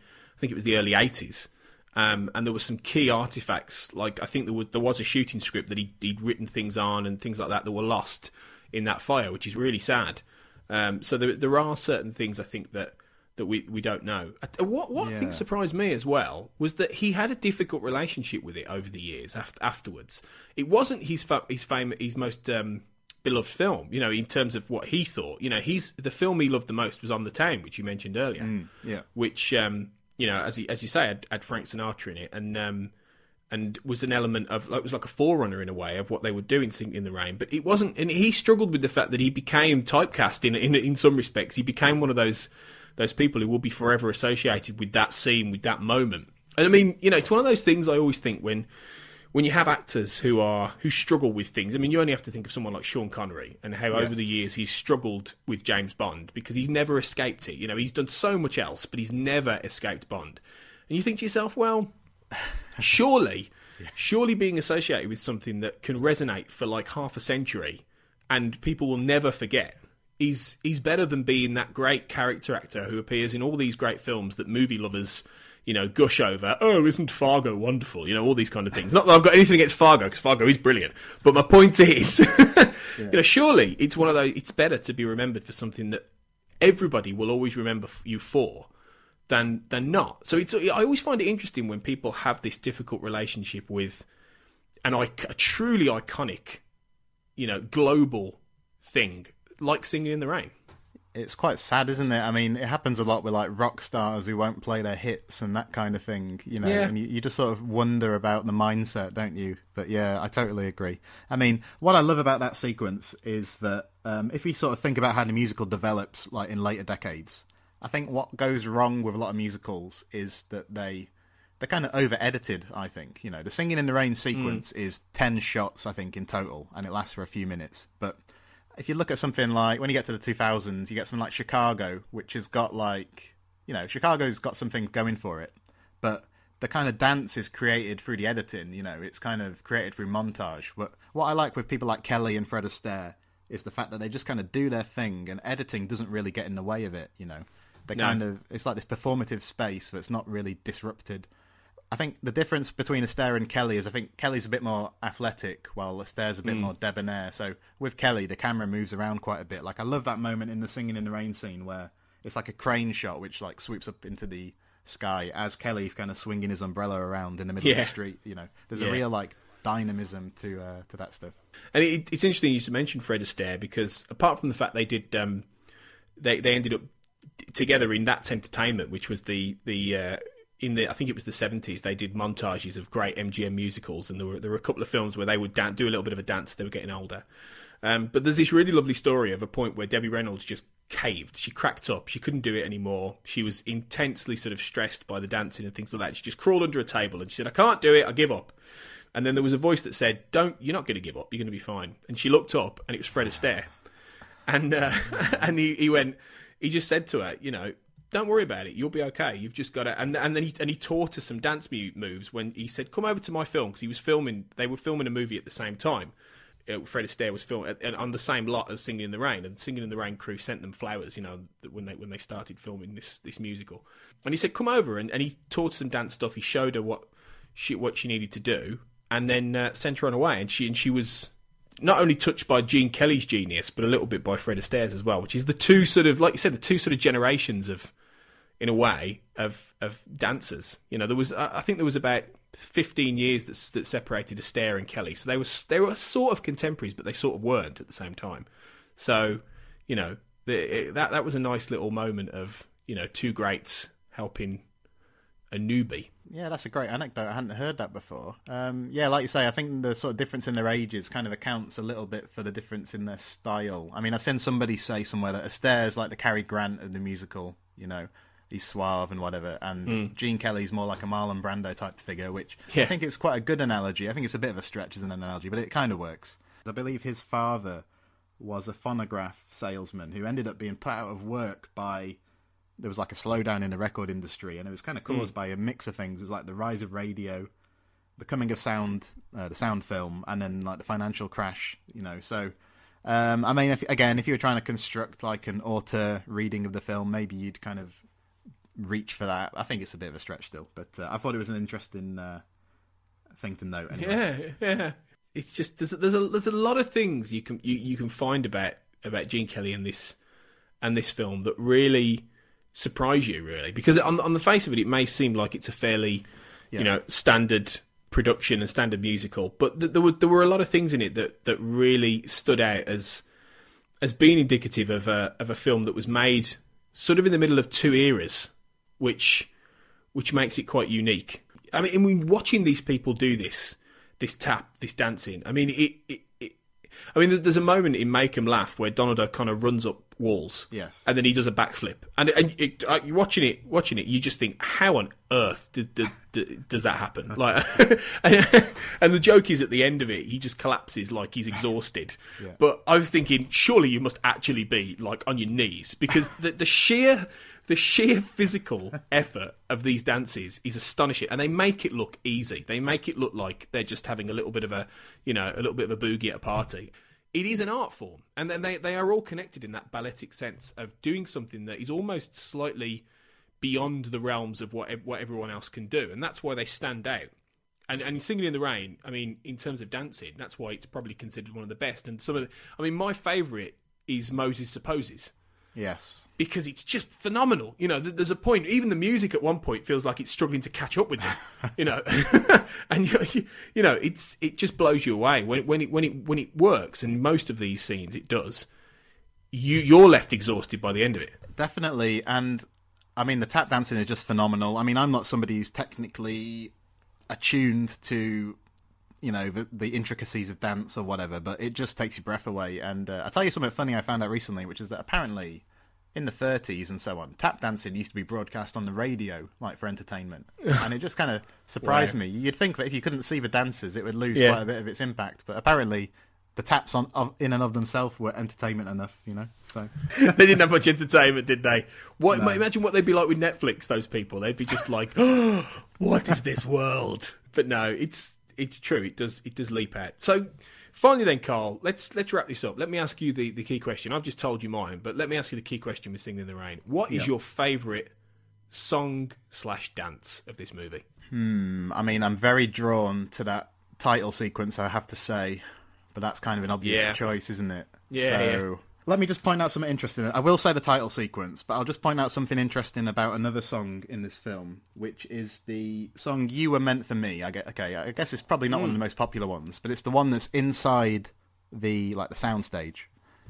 80s. And there were some key artifacts, like I think there was a shooting script that he'd written things on and things like that were lost in that fire, which is really sad. So there are certain things I think that that we don't know. What I think surprised me as well was that he had a difficult relationship with it over the years afterwards. It wasn't his most beloved film, in terms of what he thought. The film he loved the most was On the Town, which you mentioned earlier. Which as you say, had Frank Sinatra in it, and was an element of, it was like a forerunner in a way of what they were doing, Singing in the Rain. But it wasn't, and he struggled with the fact that he became typecast in some respects. He became one of those people who will be forever associated with that scene, with that moment. And I mean, it's one of those things I always think when you have actors who struggle with things. I mean, you only have to think of someone like Sean Connery and how over the years he's struggled with James Bond because he's never escaped it. He's done so much else, but he's never escaped Bond. And you think to yourself, well, surely being associated with something that can resonate for like half a century and people will never forget is better than being that great character actor who appears in all these great films that movie lovers gush over. Oh, isn't Fargo wonderful? All these kind of things. Not that I've got anything against Fargo, because Fargo is brilliant. But my point is, surely it's one of those. It's better to be remembered for something that everybody will always remember you for, than not. So I always find it interesting when people have this difficult relationship with a truly iconic, global thing like Singing in the Rain. It's quite sad, isn't it? I mean, it happens a lot with like rock stars who won't play their hits and that kind of thing, and you just sort of wonder about the mindset, don't you? But yeah, I totally agree. I mean, what I love about that sequence is that if you sort of think about how the musical develops like in later decades, I think what goes wrong with a lot of musicals is that they're kind of over-edited, I think. The Singing in the Rain sequence is 10 shots, I think, in total, and it lasts for a few minutes. But if you look at something like, when you get to the 2000s, you get something like Chicago, which has got like, Chicago's got some things going for it, but the kind of dance is created through the editing, it's kind of created through montage. But what I like with people like Kelly and Fred Astaire is the fact that they just kind of do their thing, and editing doesn't really get in the way of it, it's like this performative space that's not really disrupted. I think the difference between Astaire and Kelly is I think Kelly's a bit more athletic while Astaire's a bit more debonair. So with Kelly, the camera moves around quite a bit. Like I love that moment in the Singing in the Rain scene where it's like a crane shot which like swoops up into the sky as Kelly's kind of swinging his umbrella around in the middle of the street. There's a real like dynamism to that stuff. And it's interesting you should mention Fred Astaire because apart from the fact they did, they ended up together in That's Entertainment, which was I think it was the 70s, they did montages of great MGM musicals, and there were a couple of films where they would do a little bit of a dance. They were getting older, but there's this really lovely story of a point where Debbie Reynolds just caved. She cracked up. She couldn't do it anymore. She was intensely sort of stressed by the dancing and things like that. She just crawled under a table and she said, "I can't do it. I give up." And then there was a voice that said, "You're not going to give up. You're going to be fine." And she looked up, and it was Fred Astaire, and he just said to her, "Don't worry about it. You'll be okay. You've just got to." And then he taught her some dance moves when he said, "Come over to my film," because he was filming. They were filming a movie at the same time. Fred Astaire was filming on the same lot as Singing in the Rain, and Singing in the Rain crew sent them flowers. When they started filming this musical. And he said, "Come over," and he taught some dance stuff. He showed her what she needed to do, and then sent her on her way. And she was not only touched by Gene Kelly's genius, but a little bit by Fred Astaire's as well, which is the two sort of, like you said, the two sort of generations of, in a way, of dancers. I think there was about 15 years that separated Astaire and Kelly, so they were sort of contemporaries, but they sort of weren't at the same time. So that was a nice little moment of two greats helping a newbie. Yeah, that's a great anecdote. I hadn't heard that before. Like you say, I think the sort of difference in their ages kind of accounts a little bit for the difference in their style. I mean, I've seen somebody say somewhere that Astaire's like the Cary Grant of the musical, he's suave and whatever, and Gene Kelly's more like a Marlon Brando type figure, which I think it's quite a good analogy. I think it's a bit of a stretch as an analogy, but it kind of works. I believe his father was a phonograph salesman who ended up being put out of work by... There was like a slowdown in the record industry, and it was kind of caused by a mix of things. It was like the rise of radio, the coming of sound, the sound film, and then like the financial crash, So, I mean, if you were trying to construct like an auteur reading of the film, maybe you'd kind of reach for that. I think it's a bit of a stretch still, but I thought it was an interesting thing to note. Anyway. Yeah. It's just there's a lot of things you can find about Gene Kelly in this film that really surprise you, really, because on the face of it, it may seem like it's a fairly, standard production and standard musical, but there were a lot of things in it that really stood out as being indicative of a film that was made sort of in the middle of two eras, which makes it quite unique. I mean, watching these people do this dancing. I mean, there's a moment in Make 'Em Laugh where Donald Duck kind of runs up walls, yes, and then he does a backflip, and you're watching it, you just think, how on earth does that happen? Like, and the joke is at the end of it, he just collapses like he's exhausted. Yeah. But I was thinking, surely you must actually be like on your knees, because the sheer physical effort of these dances is astonishing, and they make it look easy. They make it look like they're just having a little bit of a boogie at a party. It is an art form, and then they are all connected in that balletic sense of doing something that is almost slightly beyond the realms of what everyone else can do, and that's why they stand out. And Singing in the Rain, I mean, in terms of dancing, that's why it's probably considered one of the best. And my favourite is Moses Supposes. Yes. Because it's just phenomenal. There's a point, even the music at one point feels like it's struggling to catch up with them, and it just blows you away when it works. And most of these scenes it does. You're left exhausted by the end of it. Definitely. And I mean, the tap dancing is just phenomenal. I mean, I'm not somebody who's technically attuned to, the intricacies of dance or whatever, but it just takes your breath away. And I'll tell you something funny I found out recently, which is that apparently in the 30s and so on, tap dancing used to be broadcast on the radio, like for entertainment. And it just kind of surprised me. You'd think that if you couldn't see the dancers, it would lose quite a bit of its impact. But apparently the taps in and of themselves were entertainment enough, So they didn't have much entertainment, did they? No. Imagine what they'd be like with Netflix, those people. They'd be just like, oh, what is this world? But no, it's true. It does leap out. So finally then, Carl, let's wrap this up. Let me ask you the key question. I've just told you mine, but let me ask you the key question with Singing in the Rain. What is your favourite song/dance of this movie? I mean, I'm very drawn to that title sequence, I have to say. But that's kind of an obvious choice, isn't it? Yeah. Let me just point out something interesting. I will say the title sequence, but I'll just point out something interesting about another song in this film, which is the song "You Were Meant for Me." I guess it's probably not one of the most popular ones, but it's the one that's inside the soundstage,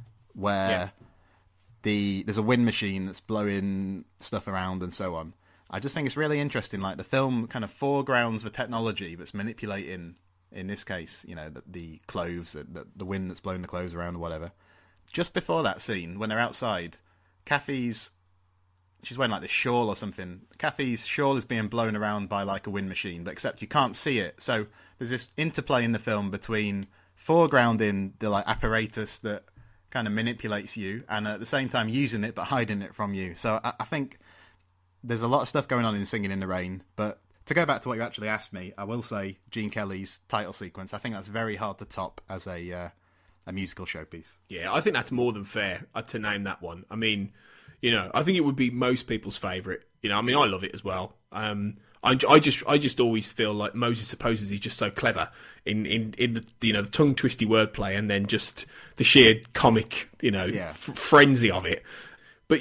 where there's a wind machine that's blowing stuff around and so on. I just think it's really interesting. Like, the film kind of foregrounds the technology that's manipulating, in this case, the clothes, the wind that's blowing the clothes around or whatever. Just before that scene, when they're outside, she's wearing like this shawl or something. Kathy's shawl is being blown around by like a wind machine, but except you can't see it. So there's this interplay in the film between foregrounding the like apparatus that kind of manipulates you, and at the same time using it but hiding it from you. So I think there's a lot of stuff going on in Singing in the Rain, but to go back to what you actually asked me, I will say Gene Kelly's title sequence. I think that's very hard to top as a musical showpiece. Yeah, I think that's more than fair to name that one. I mean, I think it would be most people's favourite. I mean, I love it as well. I just always feel like Moses Supposes he's just so clever in the the tongue twisty wordplay, and then just the sheer comic frenzy of it. But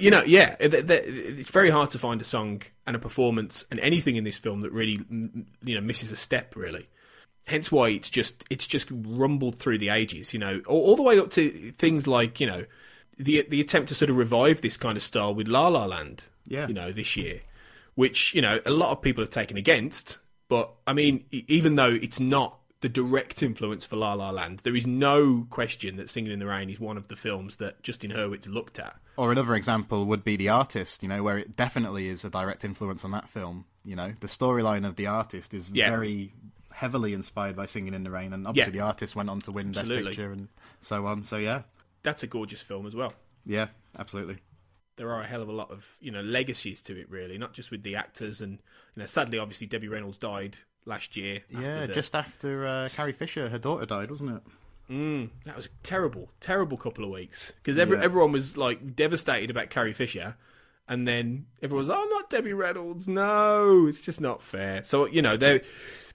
it's very hard to find a song and a performance and anything in this film that really misses a step, really. Hence why it's just rumbled through the ages, all the way up to things like the attempt to sort of revive this kind of style with La La Land, this year, which a lot of people have taken against. But I mean, even though it's not the direct influence for La La Land, there is no question that Singing in the Rain is one of the films that Justin Hurwitz looked at. Or another example would be The Artist, where it definitely is a direct influence on that film. The storyline of The Artist is very heavily inspired by Singing in the Rain, and obviously The Artist went on to win Best Picture and so on. So yeah, that's a gorgeous film as well. Yeah, absolutely. There are a hell of a lot of legacies to it, really, not just with the actors, and sadly, obviously, Debbie Reynolds died last year. Just after Carrie Fisher, her daughter died, wasn't it? That was a terrible, terrible couple of weeks, because everyone was like devastated about Carrie Fisher, and then everyone was, oh, not Debbie Reynolds, no, it's just not fair. So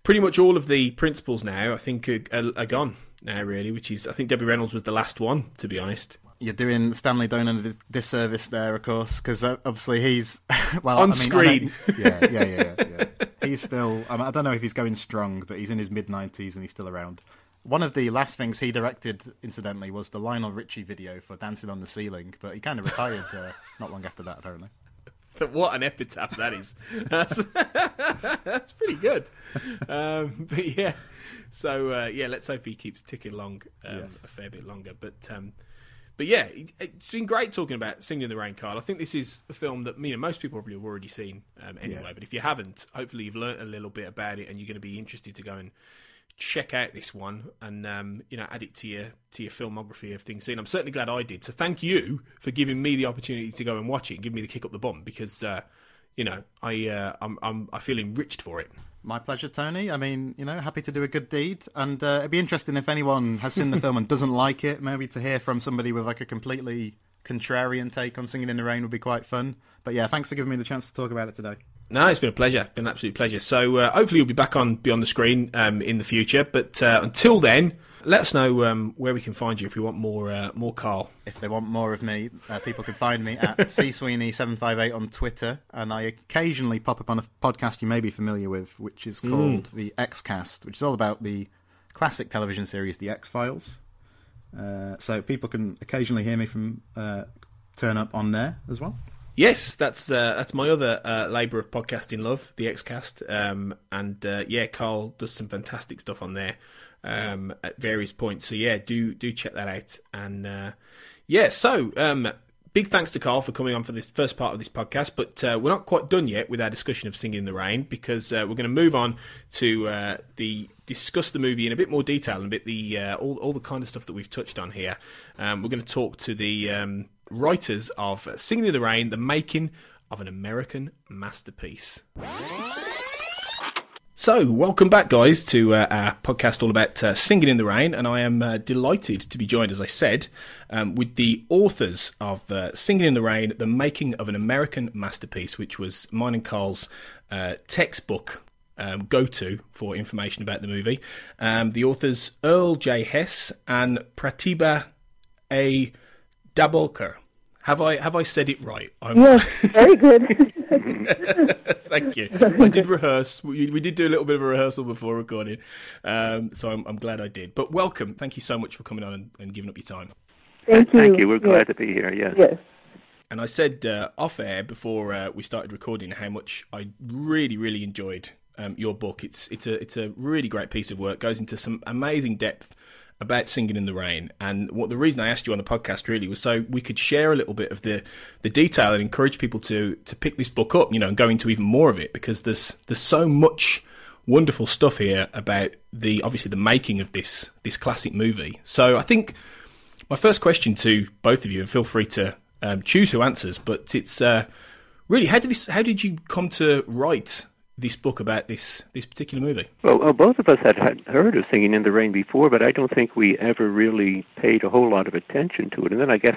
pretty much all of the principals now, I think, are gone now, really, which is, I think Debbie Reynolds was the last one, to be honest. You're doing Stanley Donen a disservice there, of course, because obviously he's on screen. Yeah. He's still. I don't know if he's going strong, but he's in his mid-90s and he's still around. One of the last things he directed, incidentally, was the Lionel Richie video for "Dancing on the Ceiling," but he kind of retired not long after that, apparently. What an epitaph that is! That's pretty good. But yeah, so let's hope he keeps ticking along a fair bit longer. But yeah, it's been great talking about Singing in the Rain, Carl. I think this is a film that most people probably have already seen anyway. Yeah. But if you haven't, hopefully you've learnt a little bit about it, and you're going to be interested to go and check out this one and add it to your filmography of things seen. I'm certainly glad I did. So thank you for giving me the opportunity to go and watch it and give me the kick up the bum, because I feel enriched for it. My pleasure, Tony. I mean, happy to do a good deed. And it'd be interesting if anyone has seen the film and doesn't like it, maybe to hear from somebody with like a completely contrarian take on Singing in the Rain would be quite fun. But yeah, thanks for giving me the chance to talk about it today. No, it's been a pleasure. Been an absolute pleasure. So hopefully you'll be back on Beyond the Screen in the future. But until then, let us know where we can find you if we want more Carl. If they want more of me, people can find me at csweeney758 on Twitter, and I occasionally pop up on a podcast you may be familiar with, which is called The X-Cast, which is all about the classic television series The X-Files. So people can occasionally hear me from turn up on there as well. Yes, that's my other labour of podcasting love, The X-Cast, and Carl does some fantastic stuff on there at various points. So yeah, do check that out. And big thanks to Carl for coming on for this first part of this podcast. But we're not quite done yet with our discussion of Singing in the Rain, because we're going to move on to discuss the movie in a bit more detail and a bit all the kind of stuff that we've touched on here. We're going to talk to the writers of Singing in the Rain, the making of an American masterpiece. So, welcome back, guys, to our podcast all about Singing in the Rain, and I am delighted to be joined, as I said, with the authors of Singing in the Rain, the making of an American masterpiece, which was mine and Carl's textbook go-to for information about the movie. The authors Earl J. Hess and Pratibha A. Dabolkar. Have I said it right? Yes, very good. Thank you. I did rehearse. We did do a little bit of a rehearsal before recording, so I'm glad I did. But welcome. Thank you so much for coming on and giving up your time. Thank you. Thank you. We're glad to be here. Yes. And I said off-air before we started recording how much I really, really enjoyed your book. It's a really great piece of work. Goes into some amazing depth about Singing in the Rain, and the reason I asked you on the podcast really was so we could share a little bit of the detail and encourage people to pick this book up, and go into even more of it, because there's so much wonderful stuff here about obviously the making of this classic movie. So I think my first question to both of you, and feel free to choose who answers, but it's really how did you come to write this book about this particular movie? Well, both of us had heard of Singing in the Rain before, but I don't think we ever really paid a whole lot of attention to it. And then I guess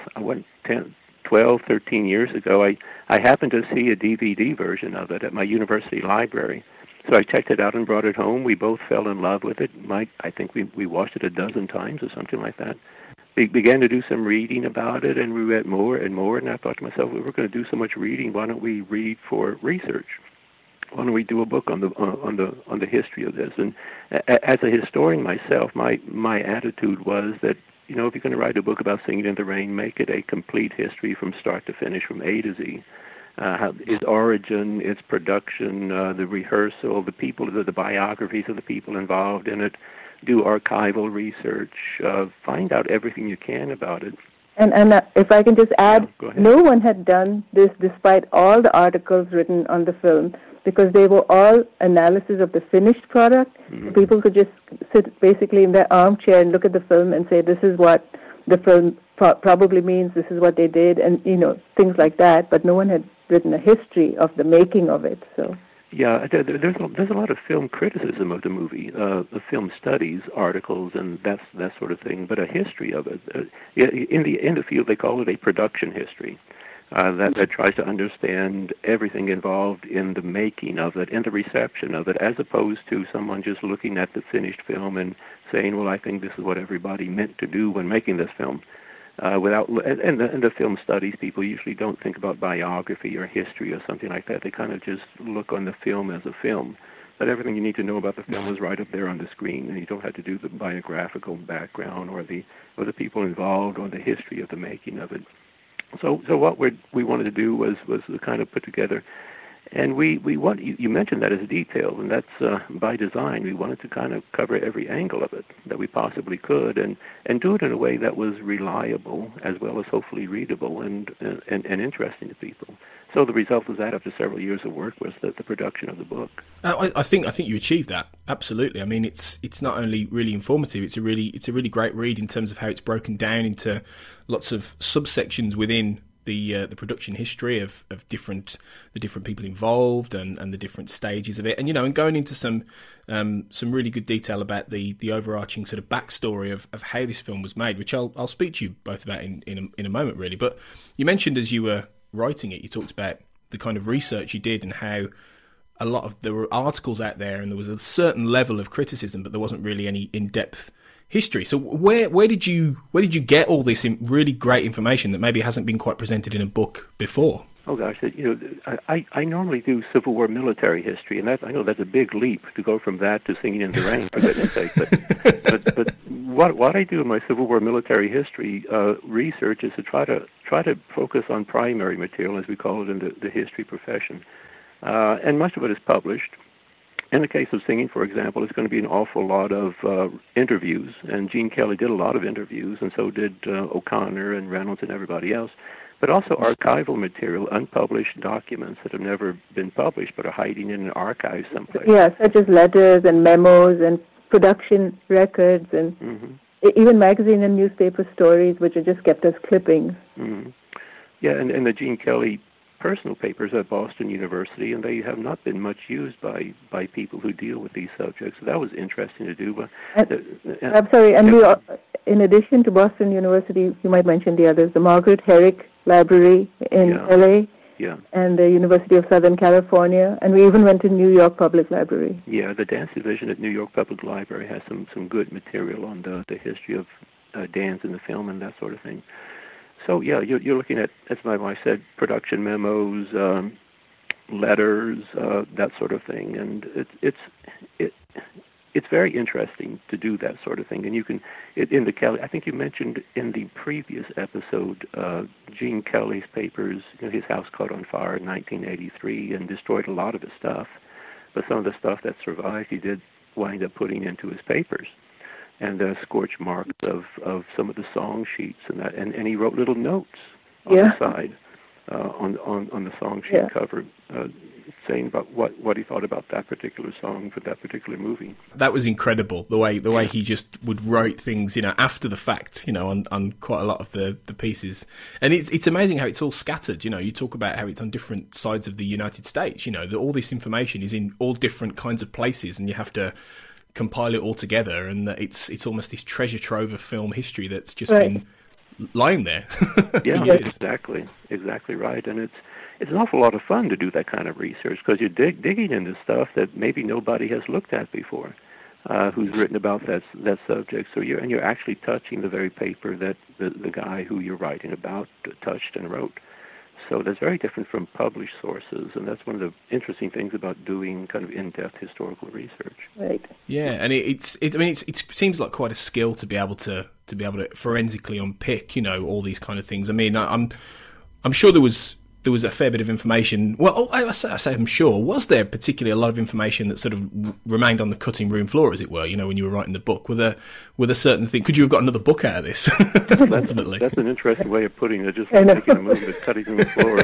12, 13 years ago, I happened to see a DVD version of it at my university library. So I checked it out and brought it home. We both fell in love with it. I think we watched it a dozen times or something like that. We began to do some reading about it, and we read more and more. And I thought to myself, we were going to do so much reading. Why don't we read for research? Why don't we do a book on the history of this? And as a historian myself, my attitude was that if you're going to write a book about Singing in the Rain, make it a complete history from start to finish, from A to Z. Its origin, its production, the rehearsal, the people, the biographies of the people involved in it. Do archival research. Find out everything you can about it. And if I can just add, no one had done this despite all the articles written on the film, because they were all analysis of the finished product. Mm-hmm. People could just sit basically in their armchair and look at the film and say, this is what the film probably means, this is what they did, and things like that. But no one had written a history of the making of it. So. Yeah, there's a lot of film criticism of the movie, the film studies, articles, and that sort of thing. But a history of it, in the field they call it a production history. that tries to understand everything involved in the making of it and the reception of it, as opposed to someone just looking at the finished film and saying, well, I think this is what everybody meant to do when making this film. And the film studies people usually don't think about biography or history or something like that. They kind of just look on the film as a film. But everything you need to know about the film is right up there on the screen, and you don't have to do the biographical background or the people involved or the history of the making of it. So what we wanted to do was to kind of put together, and you mentioned that as a detail, and that's by design. We wanted to kind of cover every angle of it that we possibly could, and do it in a way that was reliable as well as hopefully readable and interesting to people. So the result of that, after several years of work, was the production of the book. I think you achieved that, absolutely. I mean, it's not only really informative; it's a really great read in terms of how it's broken down into lots of subsections within the production history of the different people involved and the different stages of it, and going into some really good detail about the overarching sort of backstory of how this film was made, which I'll speak to you both about in a moment, really. But you mentioned as you were writing it, you talked about the kind of research you did and how there were articles out there and there was a certain level of criticism, but there wasn't really any in-depth history. So where did you get all this really great information that maybe hasn't been quite presented in a book before? Oh gosh, I normally do Civil War military history, and I know that's a big leap to go from that to Singing in the Rain, for goodness sake. But what I do in my Civil War military history research is to try to focus on primary material, as we call it in the history profession, and much of it is published. In the case of Singing, for example, it's going to be an awful lot of interviews, and Gene Kelly did a lot of interviews, and so did O'Connor and Reynolds and everybody else. But also archival material, unpublished documents that have never been published but are hiding in an archive someplace. Yeah, such as letters and memos and production records and even magazine and newspaper stories, which are just kept as clippings. Mm-hmm. Yeah, and the Gene Kelly personal papers at Boston University, and they have not been much used by people who deal with these subjects. So that was interesting to do. But I'm sorry, and in addition to Boston University, you might mention the others, the Margaret Herrick Library in LA, and the University of Southern California, and we even went to New York Public Library. Yeah, the dance division at New York Public Library has some good material on the history of dance in the film and that sort of thing. So yeah, you're looking at, as my wife said, production memos, letters, that sort of thing, and it's very interesting to do that sort of thing. And you can, in the Kelly, I think you mentioned in the previous episode, Gene Kelly's papers. His house caught on fire in 1983 and destroyed a lot of his stuff, but some of the stuff that survived, he did wind up putting into his papers. And scorch marks of some of the song sheets and that, and he wrote little notes on the side, on the song sheet cover, saying about what he thought about that particular song for that particular movie. That was incredible, the way he just would write things, after the fact, on quite a lot of the pieces. And it's amazing how it's all scattered. You talk about how it's on different sides of the United States. That all this information is in all different kinds of places, and you have to compile it all together, and that it's almost this treasure trove of film history that's just been lying there for years. Exactly right. And it's an awful lot of fun to do that kind of research, because you're digging into stuff that maybe nobody has looked at before, who's written about that subject. So you're actually touching the very paper that the guy who you're writing about touched and wrote. So that's very different from published sources, and that's one of the interesting things about doing kind of in-depth historical research. Right. Yeah, and it seems like quite a skill to be able to forensically unpick, all these kind of things. I mean, I'm sure there was a fair bit of information. Well, I say I'm sure. Was there particularly a lot of information that sort of remained on the cutting room floor, as it were? When you were writing the book, were there certain things? Could you have got another book out of this? Ultimately, that's an interesting way of putting it. Just making a move at cutting room floor.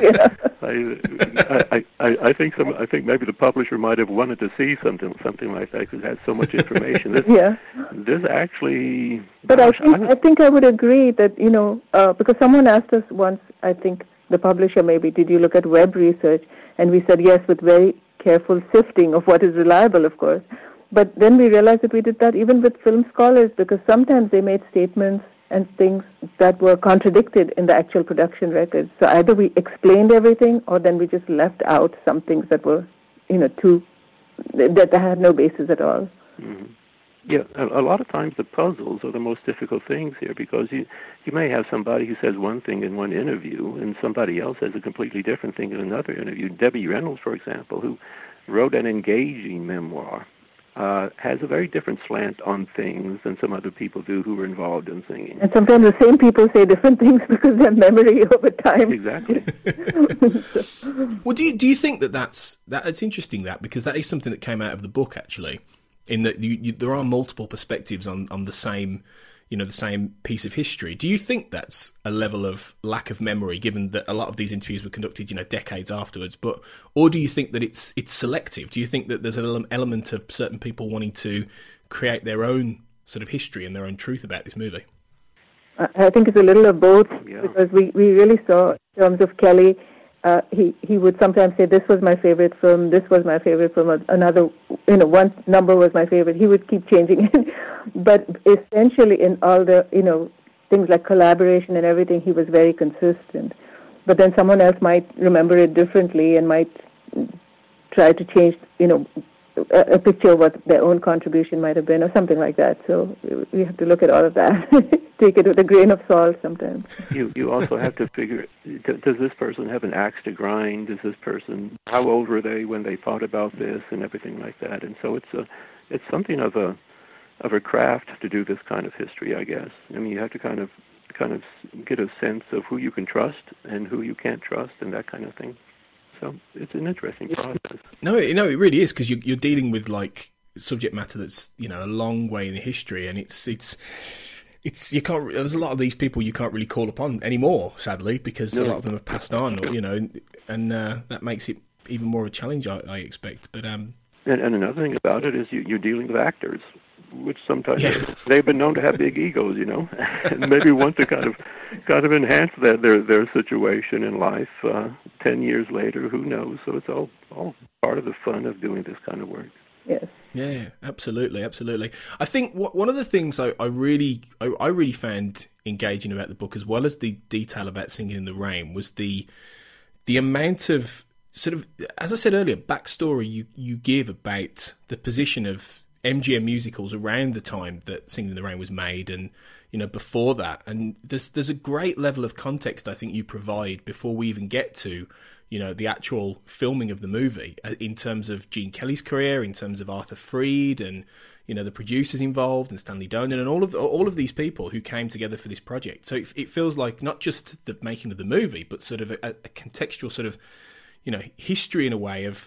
I think maybe the publisher might have wanted to see something like that, because it had so much information. This actually. But I think I would agree that because someone asked us once, I think. The publisher maybe, did you look at web research? And we said yes, with very careful sifting of what is reliable, of course. But then we realized that we did that even with film scholars, because sometimes they made statements and things that were contradicted in the actual production records. So either we explained everything, or then we just left out some things that were, that had no basis at all. Mm-hmm. Yeah, a lot of times the puzzles are the most difficult things here, because you may have somebody who says one thing in one interview and somebody else says a completely different thing in another interview. Debbie Reynolds, for example, who wrote an engaging memoir, has a very different slant on things than some other people do who were involved in singing. And sometimes the same people say different things because their memory over time. Exactly. Well, do you think that's interesting, because that is something that came out of the book, actually, in that there are multiple perspectives on the same, the same piece of history. Do you think that's a level of lack of memory, given that a lot of these interviews were conducted, decades afterwards? Or do you think that it's selective? Do you think that there's an element of certain people wanting to create their own sort of history and their own truth about this movie? I think it's a little of both, because we really saw, in terms of Kelly, he would sometimes say, this was my favorite film, this was my favorite film, another, one number was my favorite. He would keep changing it. But essentially in all the, things like collaboration and everything, he was very consistent. But then someone else might remember it differently and might try to change, a picture of what their own contribution might have been, or something like that. So we have to look at all of that. Take it with a grain of salt sometimes. You also have to figure, does this person have an axe to grind? Does this person, how old were they when they thought about this, and everything like that? And so it's something of a craft to do this kind of history, I guess. I mean, you have to kind of get a sense of who you can trust and who you can't trust, and that kind of thing. So it's an interesting process. No, it really is, because you're dealing with subject matter that's a long way in the history, and it's you can't. There's a lot of these people you can't really call upon anymore, sadly, because a lot of them have passed on, and that makes it even more of a challenge, I expect. But and another thing about it is you're dealing with actors, which sometimes they've been known to have big egos, and maybe want to kind of enhance their situation in life 10 years later. Who knows? So it's all part of the fun of doing this kind of work. Yes. Yeah, absolutely. I think one of the things I really found engaging about the book, as well as the detail about Singing in the Rain, was the amount of sort of, as I said earlier, backstory you give about the position of MGM musicals around the time that Singing in the Rain was made, and before that. And there's a great level of context I think you provide before we even get to the actual filming of the movie, in terms of Gene Kelly's career, in terms of Arthur Freed, and the producers involved, and Stanley Donen, and all of these people who came together for this project. So it feels like not just the making of the movie, but sort of a contextual sort of history in a way of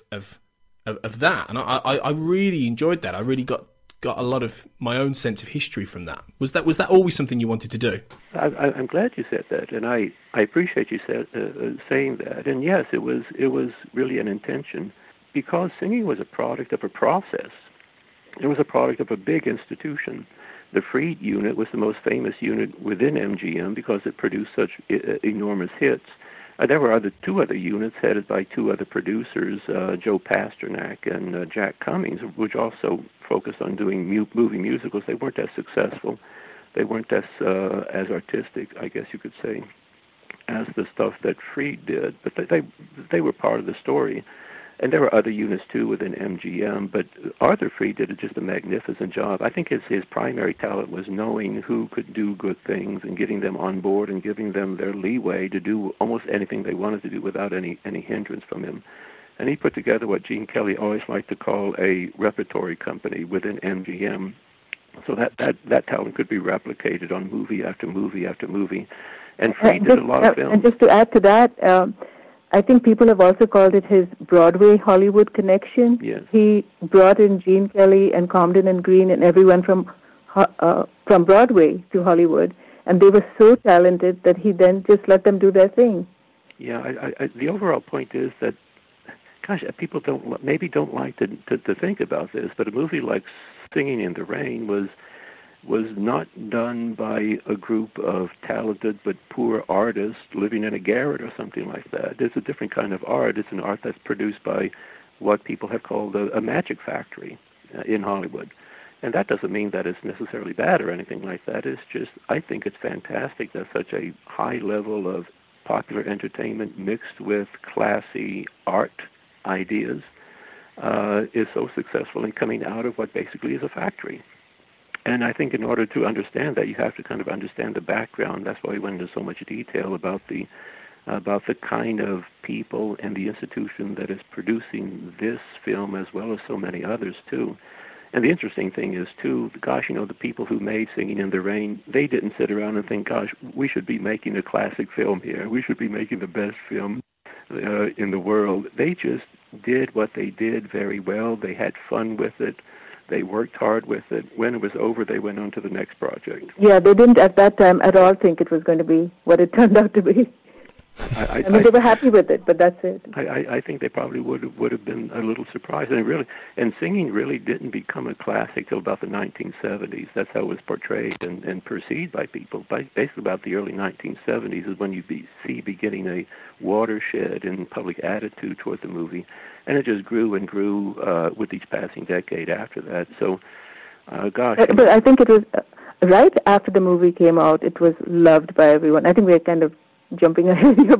that. And I really enjoyed that. I really got a lot of my own sense of history from that. Was that always something you wanted to do? I'm glad you said that, and I appreciate you saying that. And yes, it was really an intention, because singing was a product of a process. It was a product of a big institution. The Freed unit was the most famous unit within MGM because it produced such enormous hits. There were two other units headed by two other producers, Joe Pasternak and Jack Cummings, which also focused on doing movie musicals. They weren't as successful. They weren't as artistic, I guess you could say, as the stuff that Freed did. But they were part of the story. And there were other units, too, within MGM. But Arthur Freed did just a magnificent job. I think his primary talent was knowing who could do good things and getting them on board and giving them their leeway to do almost anything they wanted to do without any hindrance from him. And he put together what Gene Kelly always liked to call a repertory company within MGM. So that talent could be replicated on movie after movie after movie. And Freed did a lot of films. And just to add to that, I think people have also called it his Broadway Hollywood connection. Yes. He brought in Gene Kelly and Comden and Green and everyone from Broadway to Hollywood, and they were so talented that he then just let them do their thing. Yeah, the overall point is that, gosh, people don't like to think about this, but a movie like Singing in the Rain was not done by a group of talented but poor artists living in a garret or something like that. It's a different kind of art. It's an art that's produced by what people have called a magic factory in Hollywood. And that doesn't mean that it's necessarily bad or anything like that. It's just, I think it's fantastic that such a high level of popular entertainment mixed with classy art ideas is so successful in coming out of what basically is a factory. And I think in order to understand that, you have to kind of understand the background. That's why we went into so much detail about the kind of people and the institution that is producing this film, as well as so many others too. And the interesting thing is too, gosh, you know, the people who made Singing in the Rain, they didn't sit around and think, gosh, we should be making a classic film here. We should be making the best film in the world. They just did what they did very well. They had fun with it. They worked hard with it. When it was over, they went on to the next project. Yeah, they didn't at that time at all think it was going to be what it turned out to be. I mean, they were happy with it, but that's it. I think they probably would have been a little surprised. And Singing really didn't become a classic till about the 1970s. That's how it was portrayed and perceived by people. Basically about the early 1970s is when you see beginning a watershed in public attitude toward the movie. And it just grew and grew with each passing decade after that. So, gosh. But I think it was right after the movie came out, it was loved by everyone. I think we're kind of jumping ahead here,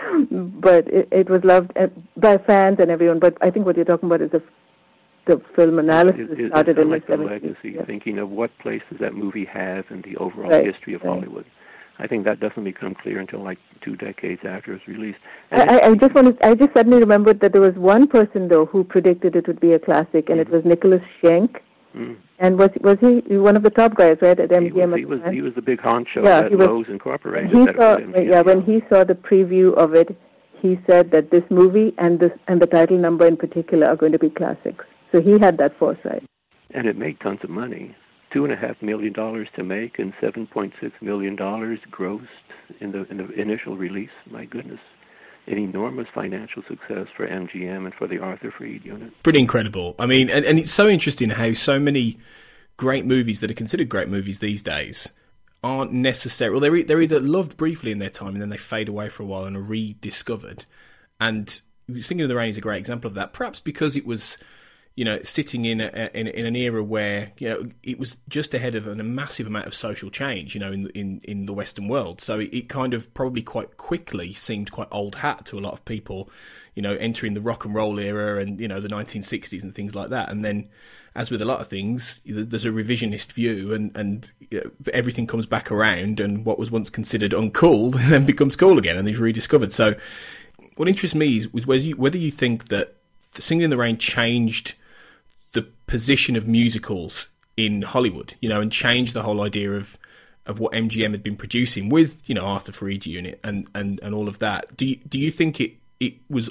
but it was loved by fans and everyone. But I think what you're talking about is the film analysis started in the 70s. Legacy, yeah. Thinking of what place does that movie have in the overall history of Hollywood. I think that doesn't become clear until like 2 decades after it's released. I just suddenly remembered that there was one person though who predicted it would be a classic, and it was Nicholas Schenck. And was he one of the top guys, right, at MGM? He was the big honcho at Lowe's Incorporated. When he saw the preview of it, he said that this movie and the title number in particular are going to be classics. So he had that foresight. And it made tons of money. $2.5 million to make and $7.6 million grossed in the initial release. My goodness. An enormous financial success for MGM and for the Arthur Freed unit. Pretty incredible. I mean, and it's so interesting how so many great movies that are considered great movies these days aren't necessarily... Well, they're either loved briefly in their time and then they fade away for a while and are rediscovered. And Singing in the Rain is a great example of that, perhaps because it was, you know, sitting in an era where, you know, it was just ahead of a massive amount of social change, you know, in the Western world. So it kind of probably quite quickly seemed quite old hat to a lot of people, you know, entering the rock and roll era and, you know, the 1960s and things like that. And then, as with a lot of things, there's a revisionist view and you know, everything comes back around, and what was once considered uncool then becomes cool again and is rediscovered. So what interests me is whether you think that Singing in the Rain changed the position of musicals in Hollywood, you know, and changed the whole idea of what MGM had been producing with, you know, Arthur Freed's unit and all of that. Do you think it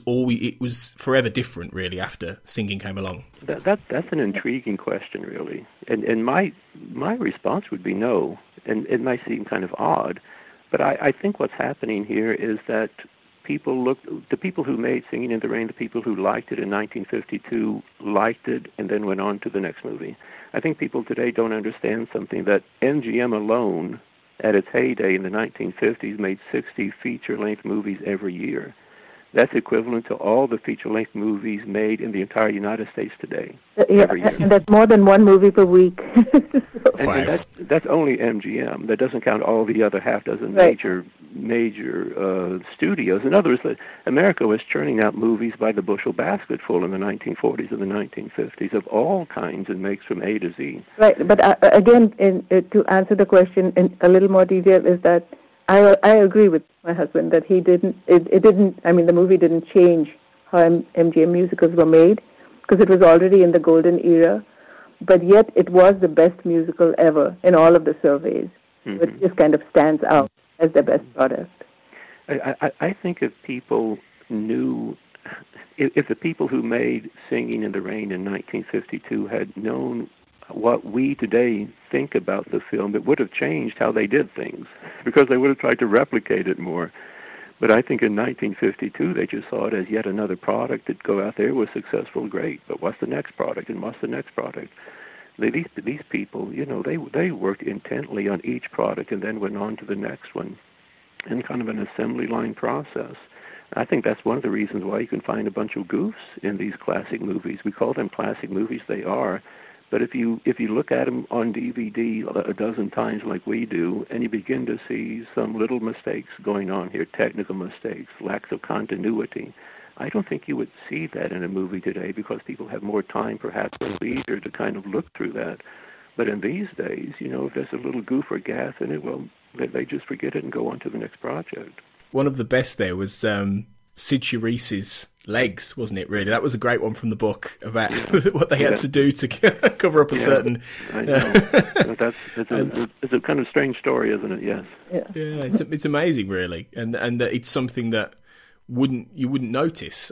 was forever different really after Singing came along? That's an intriguing question, really, and my response would be no, and it might seem kind of odd, but I think what's happening here is that the people who made Singing in the Rain, the people who liked it in 1952, liked it and then went on to the next movie. I think people today don't understand something, that MGM alone, at its heyday in the 1950s, made 60 feature-length movies every year. That's equivalent to all the feature-length movies made in the entire United States today. Every year. And that's more than one movie per week. And that's only MGM. That doesn't count all the other half dozen major studios. In other words, America was churning out movies by the bushel basketful in the 1940s and the 1950s of all kinds and makes from A to Z. Right, but again, to answer the question in a little more detail, is that I agree with my husband that the movie didn't change how MGM musicals were made, because it was already in the golden era, but yet it was the best musical ever in all of the surveys. Mm-hmm. It just kind of stands out as the best product. I think if people knew, if the people who made Singing in the Rain in 1952 had known what we today think about the film, it would have changed how they did things, because they would have tried to replicate it more. But I think in 1952, they just saw it as yet another product that go out there, was successful, great, but what's the next product, and what's the next product? These people, you know, they worked intently on each product and then went on to the next one in kind of an assembly line process. I think that's one of the reasons why you can find a bunch of goofs in these classic movies. We call them classic movies. They are. But if you look at them on DVD a dozen times like we do, and you begin to see some little mistakes going on here, technical mistakes, lacks of continuity, I don't think you would see that in a movie today because people have more time, perhaps, or leisure to kind of look through that. But in these days, if there's a little goof or gas in it, well, they just forget it and go on to the next project. One of the best there was Sid Charise's legs, wasn't it, really? That was a great one from the book about what they had to do to cover up a certain... I know. It's a kind of strange story, isn't it? Yes. Yeah, it's amazing, really. And it's something that you wouldn't notice.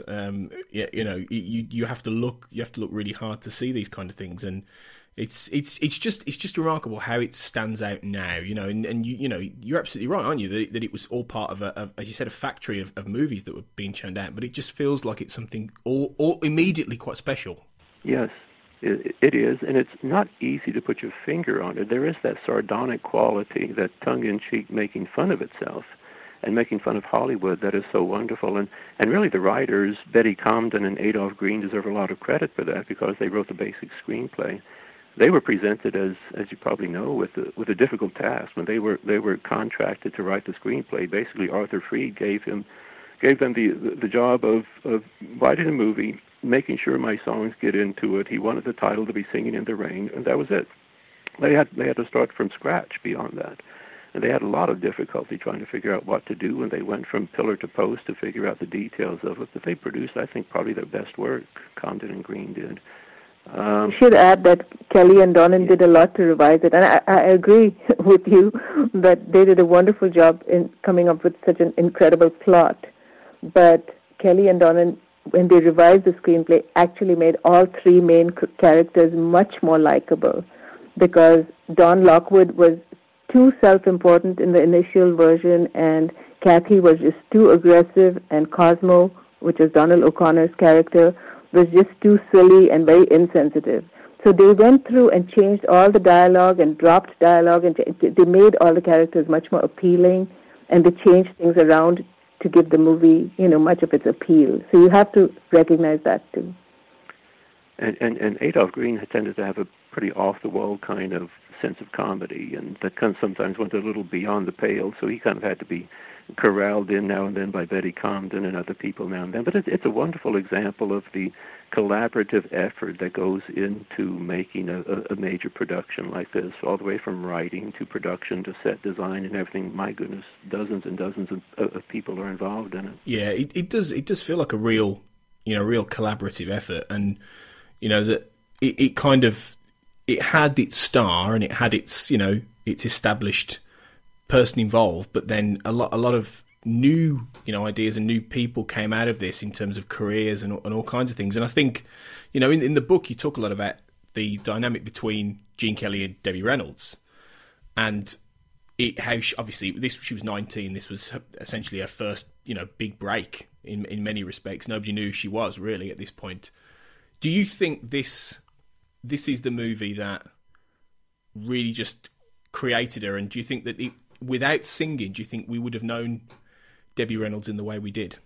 You have to look really hard to see these kind of things, and it's just remarkable how it stands out now, and you're absolutely right, aren't you, that it was all part of as you said, a factory of movies that were being churned out, but it just feels like it's something all immediately quite special. Yes, it is, and it's not easy to put your finger on it. There is that sardonic quality, that tongue-in-cheek making fun of itself and making fun of Hollywood that is so wonderful. And really the writers, Betty Comden and Adolph Green, deserve a lot of credit for that because they wrote the basic screenplay. They were presented, as you probably know, with a difficult task. When they were contracted to write the screenplay, basically Arthur Freed gave them the job of writing a movie, making sure my songs get into it. He wanted the title to be Singing in the Rain, and that was it. They had to start from scratch beyond that. And they had a lot of difficulty trying to figure out what to do, and they went from pillar to post to figure out the details of it. But they produced, I think, probably their best work, Comden and Green did. I should add that Kelly and Donen did a lot to revise it. And I agree with you that they did a wonderful job in coming up with such an incredible plot. But Kelly and Donen, when they revised the screenplay, actually made all three main characters much more likable, because Don Lockwood was too self-important in the initial version, and Kathy was just too aggressive, and Cosmo, which is Donald O'Connor's character, was just too silly and very insensitive. So they went through and changed all the dialogue and dropped dialogue, and they made all the characters much more appealing, and they changed things around to give the movie, much of its appeal. So you have to recognize that too. And Adolph Green tended to have a pretty off-the-wall kind of sense of comedy, and that kind of sometimes went a little beyond the pale, so he kind of had to be corralled in now and then by Betty Comden and other people now and then. But it's a wonderful example of the collaborative effort that goes into making a major production like this, all the way from writing to production to set design and everything. My goodness, dozens and dozens of people are involved in it. Yeah, it does feel like a real collaborative effort, and that it kind of, it had its star and it had its its established person involved, but then a lot of new ideas and new people came out of this in terms of careers and all kinds of things. And I think in the book you talk a lot about the dynamic between Gene Kelly and Debbie Reynolds, and how she was 19. This was essentially her first big break in many respects. Nobody knew who she was really at this point. Do you think this is the movie that really just created her? And do you think that without singing, do you think we would have known Debbie Reynolds in the way we did?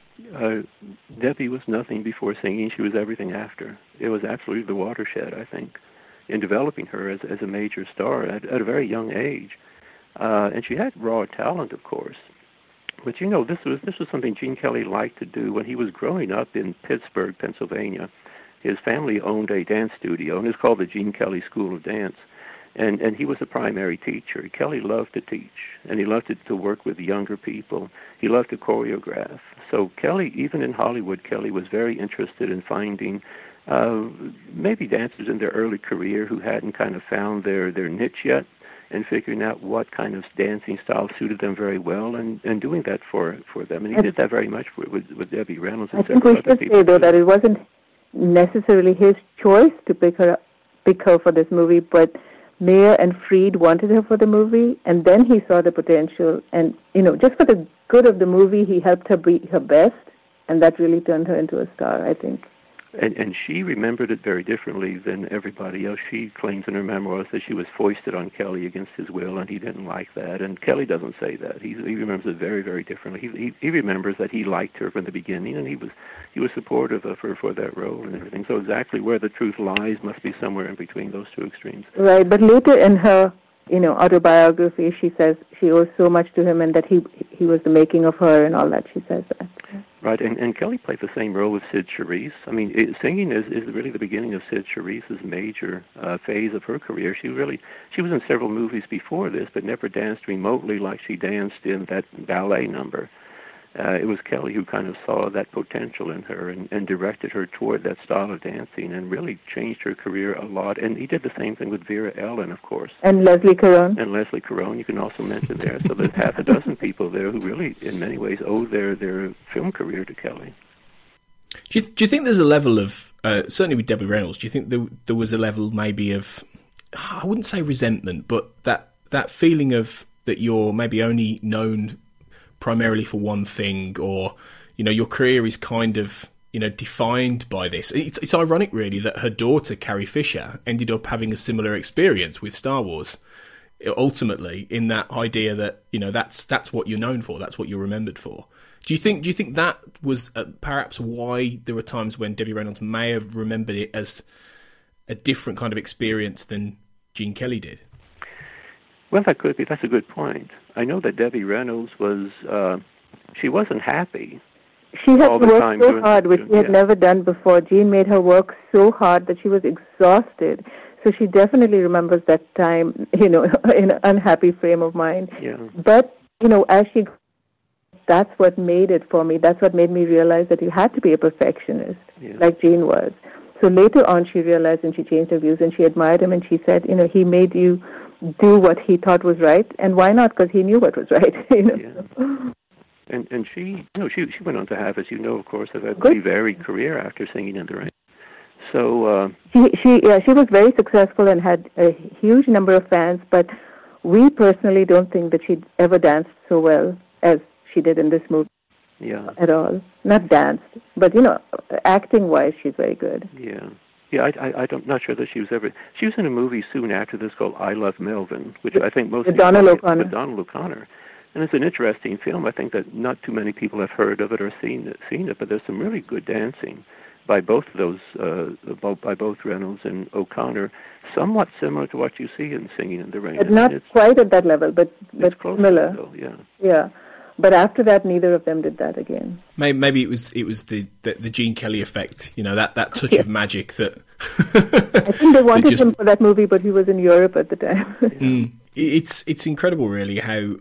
Debbie was nothing before singing. She was everything after. It was absolutely the watershed, I think, in developing her as a major star at a very young age. And she had raw talent, of course. But this was something Gene Kelly liked to do when he was growing up in Pittsburgh, Pennsylvania. His family owned a dance studio, and it's called the Gene Kelly School of Dance. And he was a primary teacher. Kelly loved to teach, and he loved to work with younger people. He loved to choreograph. So Kelly, even in Hollywood, Kelly was very interested in finding maybe dancers in their early career who hadn't kind of found their niche yet, and figuring out what kind of dancing style suited them very well, and doing that for them. And he did that very much with Debbie Reynolds. And I think we should say, though, that it wasn't necessarily his choice to pick her for this movie, but Mayer and Freed wanted her for the movie, and then he saw the potential, and just for the good of the movie, he helped her be her best, and that really turned her into a star, I think. And she remembered it very differently than everybody else. She claims in her memoirs that she was foisted on Kelly against his will, and he didn't like that. And Kelly doesn't say that. He remembers it very, very differently. He remembers that he liked her from the beginning, and he was supportive of her for that role and everything. So exactly where the truth lies must be somewhere in between those two extremes. Right, but later in her, autobiography, she says she owes so much to him, and that he was the making of her, and all that. She says that. Right, and Kelly played the same role with Sid Charisse. I mean, singing is really the beginning of Sid Charisse's major phase of her career. She was in several movies before this, but never danced remotely like she danced in that ballet number. It was Kelly who kind of saw that potential in her and directed her toward that style of dancing and really changed her career a lot. And he did the same thing with Vera Ellen, of course. And Leslie Caron. And Leslie Caron, you can also mention there. So there's half a dozen people there who really, in many ways, owe their film career to Kelly. Do you think there's a level of, certainly with Debbie Reynolds, do you think there was a level maybe of, I wouldn't say resentment, but that feeling of that you're maybe only known primarily for one thing, or your career is kind of defined by this? It's ironic really that her daughter Carrie Fisher ended up having a similar experience with Star Wars, ultimately, in that idea that that's what you're known for, that's what you're remembered for. Do you think that was perhaps why there were times when Debbie Reynolds may have remembered it as a different kind of experience than Gene Kelly did? Well, that could be. That's a good point. I know that Debbie Reynolds she wasn't happy. She had to work so hard, which she had never done before. Gene made her work so hard that she was exhausted. So she definitely remembers that time, in an unhappy frame of mind. Yeah. But, that's what made it for me. That's what made me realize that you had to be a perfectionist, like Gene was. So later on, she realized and she changed her views, and she admired him, and she said, he made you do what he thought was right, and why not? Because he knew what was right. Yeah. And she went on to have, as you know, of course, a pretty varied career after Singing in the Rain. So she was very successful and had a huge number of fans, but we personally don't think that she'd ever danced so well as she did in this movie. Yeah. At all. Not danced, but acting-wise, she's very good. Yeah. Yeah, I'm not sure that she was ever. She was in a movie soon after this called I Love Melvin, which I think most people Donald O'Connor. With Donald O'Connor, and it's an interesting film. I think that not too many people have heard of it or seen it, but there's some really good dancing by both of those, by both Reynolds and O'Connor, somewhat similar to what you see in Singing in the Rain. But not quite at that level, but similar. Though, yeah. Yeah. But after that, neither of them did that again. Maybe it was the Gene Kelly effect, that touch of magic that. I think they wanted him for that movie, but he was in Europe at the time. It's incredible, really. How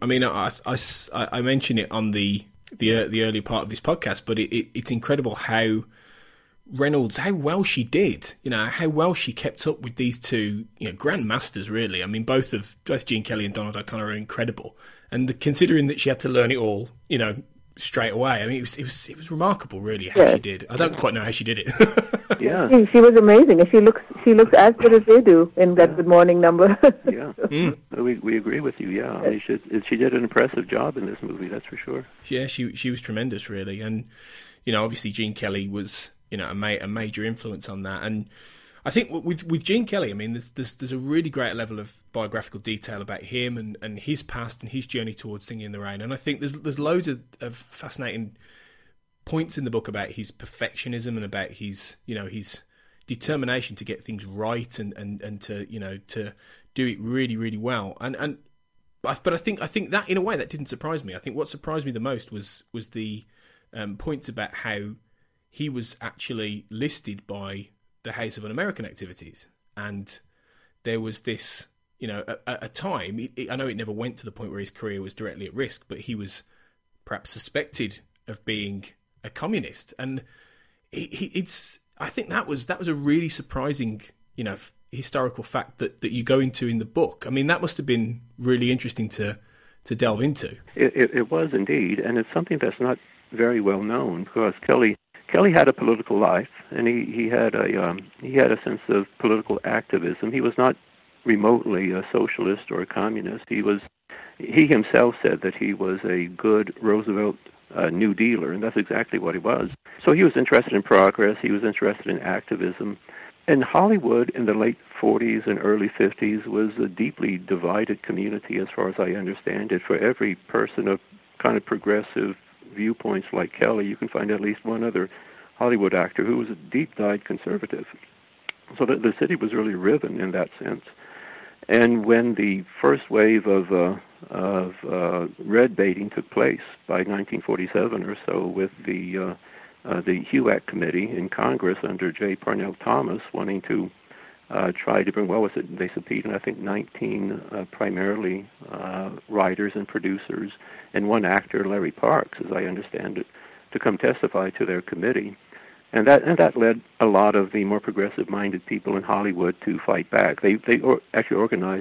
I mention it on the early part of this podcast, but it's incredible how Reynolds, how well she did. How well she kept up with these two, grandmasters. Really, I mean, both Gene Kelly and Donald O'Connor are incredible. And considering that she had to learn it all, straight away, I mean, it was remarkable, really, how she did. I don't quite know how she did it. Yeah, she was amazing, and she looks as good as they do in that Good Morning number. Yeah, we agree with you. Yeah, I mean, she did an impressive job in this movie, that's for sure. Yeah, she was tremendous, really, and obviously Gene Kelly was a major influence on that, and I think with Gene Kelly, I mean, there's a really great level of biographical detail about him and his past and his journey towards Singing in the Rain. And I think there's loads of fascinating points in the book about his perfectionism and about his his determination to get things right and to to do it really, really well. But I think that in a way that didn't surprise me. I think what surprised me the most was the points about how he was actually listed by the House of Un-American Activities, and there was this, a time. I know it never went to the point where his career was directly at risk, but he was perhaps suspected of being a communist, and I think that was a really surprising, historical fact that you go into in the book. I mean, that must have been really interesting to delve into. It was indeed, and it's something that's not very well known, because Kelly had a political life, and he had a sense of political activism. He was not remotely a socialist or a communist. He himself said that he was a good Roosevelt New Dealer, and that's exactly what he was. So he was interested in progress. He was interested in activism. And Hollywood in the late 40s and early 50s was a deeply divided community, as far as I understand it. For every person of kind of progressive viewpoints like Kelly, you can find at least one other Hollywood actor who was a deep-dyed conservative. So the city was really riven in that sense. And when the first wave of red baiting took place by 1947 or so, with the HUAC committee in Congress under J. Parnell Thomas wanting to try to bring, they subpoenaed, I think, 19 primarily writers and producers and one actor, Larry Parks, as I understand it, to come testify to their committee. And that led a lot of the more progressive-minded people in Hollywood to fight back. They actually organized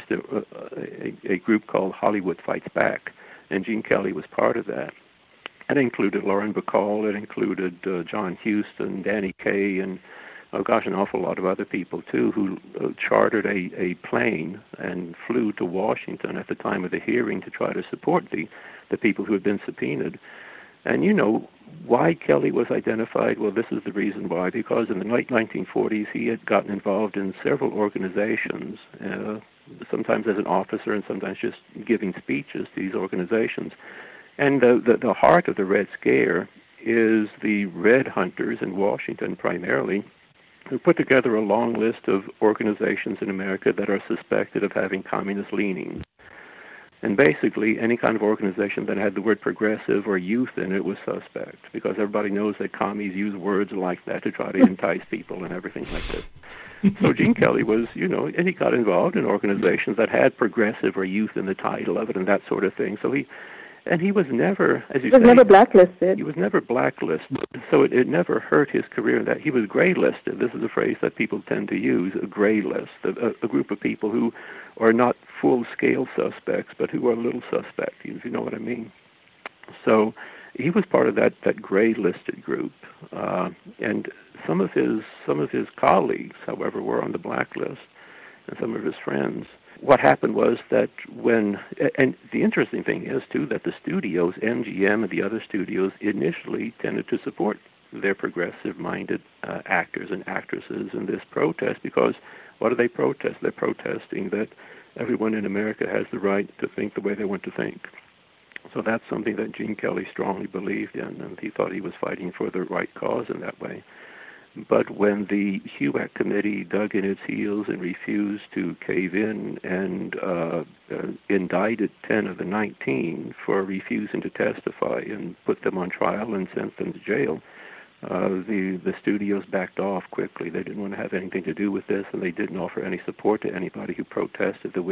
a group called Hollywood Fights Back, and Gene Kelly was part of that. It included Lauren Bacall, it included John Huston, Danny Kaye, and an awful lot of other people too, who chartered a plane and flew to Washington at the time of the hearing to try to support the people who had been subpoenaed. And you know why Kelly was identified? Well, this is the reason why, because in the late 1940s he had gotten involved in several organizations, sometimes as an officer and sometimes just giving speeches to these organizations. And the heart of the Red Scare is the Red Hunters in Washington primarily, who put together a long list of organizations in America that are suspected of having communist leanings. And basically, any kind of organization that had the word progressive or youth in it was suspect, because everybody knows that commies use words like that to try to entice people and everything like that. So Gene Kelly was, and he got involved in organizations that had progressive or youth in the title of it and that sort of thing. So he was never, as you say, never blacklisted. He was never blacklisted, so it never hurt his career. That he was graylisted. This is a phrase that people tend to use: a gray list, a group of people who are not full-scale suspects, but who are little suspect, if you know what I mean. So he was part of that gray-listed group, and some of his colleagues, however, were on the blacklist, and some of his friends. What happened was that and the interesting thing is, too, that the studios, MGM and the other studios, initially tended to support their progressive-minded actors and actresses in this protest, because what do they protest? They're protesting that everyone in America has the right to think the way they want to think. So that's something that Gene Kelly strongly believed in, and he thought he was fighting for the right cause in that way. But when the HUAC committee dug in its heels and refused to cave in and indicted 10 of the 19 for refusing to testify and put them on trial and sent them to jail, the studios backed off quickly. They didn't want to have anything to do with this, and they didn't offer any support to anybody who protested the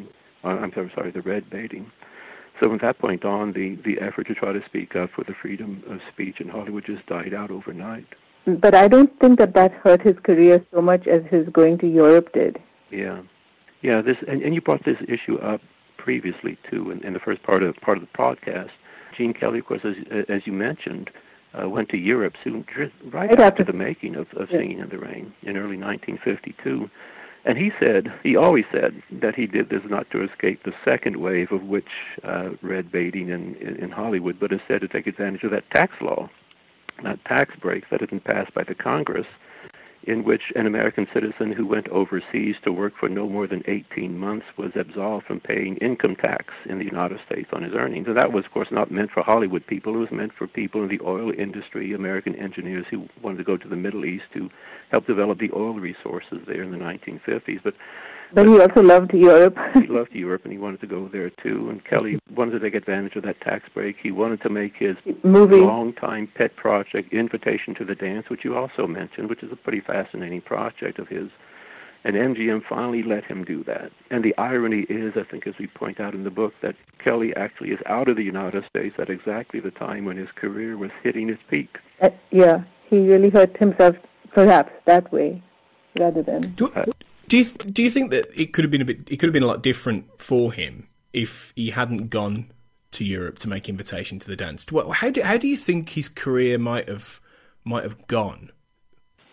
the red baiting. So from that point on, the effort to try to speak up for the freedom of speech in Hollywood just died out overnight. But I don't think that hurt his career so much as his going to Europe did. Yeah. This and you brought this issue up previously too, in the first part of the podcast. Gene Kelly, of course, as you mentioned, went to Europe soon, right after the making of Singing in the Rain in early 1952. And he always said that he did this not to escape the second wave of red baiting in Hollywood, but instead to take advantage of that tax law, that tax break that had been passed by the Congress, in which an American citizen who went overseas to work for no more than 18 months was absolved from paying income tax in the United States on his earnings. And that was, of course, not meant for Hollywood people. It was meant for people in the oil industry, American engineers who wanted to go to the Middle East to help develop the oil resources there in the 1950s. But he also loved Europe. He loved Europe, and he wanted to go there, too. And Kelly wanted to take advantage of that tax break. He wanted to make his long-time pet project, Invitation to the Dance, which you also mentioned, which is a pretty fascinating project of his. And MGM finally let him do that. And the irony is, I think, as we point out in the book, that Kelly actually is out of the United States at exactly the time when his career was hitting its peak. He really hurt himself, perhaps, that way, rather than... Do you think that it could have been a lot different for him if he hadn't gone to Europe to make Invitation to the Dance? How do you think his career might have gone?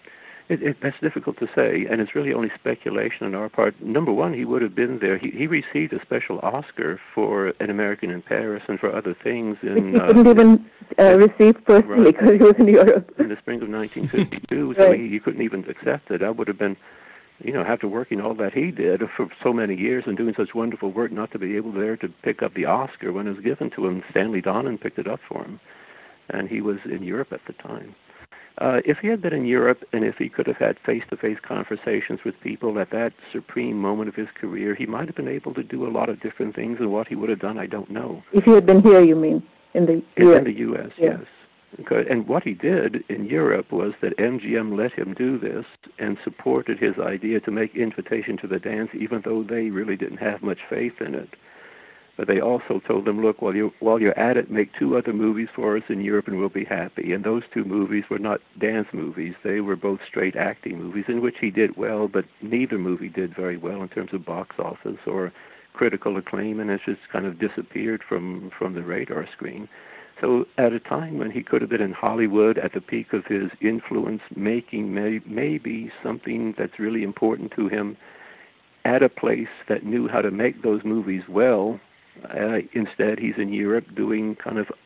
That's difficult to say, and it's really only speculation on our part. Number one, he would have been there. He received a special Oscar for An American in Paris and for other things. Which he couldn't even receive personally because he was in Europe. In the spring of 1952, right. So he couldn't even accept it. I would have been, after working all that he did for so many years and doing such wonderful work, not to be able there to pick up the Oscar when it was given to him. Stanley Donen picked it up for him, and he was in Europe at the time. If he had been in Europe and if he could have had face-to-face conversations with people at that supreme moment of his career, he might have been able to do a lot of different things, and what he would have done, I don't know. If he had been here, you mean, in the U.S.? In the U.S., yes. And what he did in Europe was that MGM let him do this and supported his idea to make Invitation to the Dance, even though they really didn't have much faith in it. But they also told him, look, while you're at it, make 2 other movies for us in Europe and we'll be happy. And those 2 movies were not dance movies. They were both straight acting movies in which he did well, but neither movie did very well in terms of box office or critical acclaim, and it's just kind of disappeared from the radar screen. So at a time when he could have been in Hollywood at the peak of his influence, making maybe something that's really important to him at a place that knew how to make those movies well, instead, he's in Europe doing kind of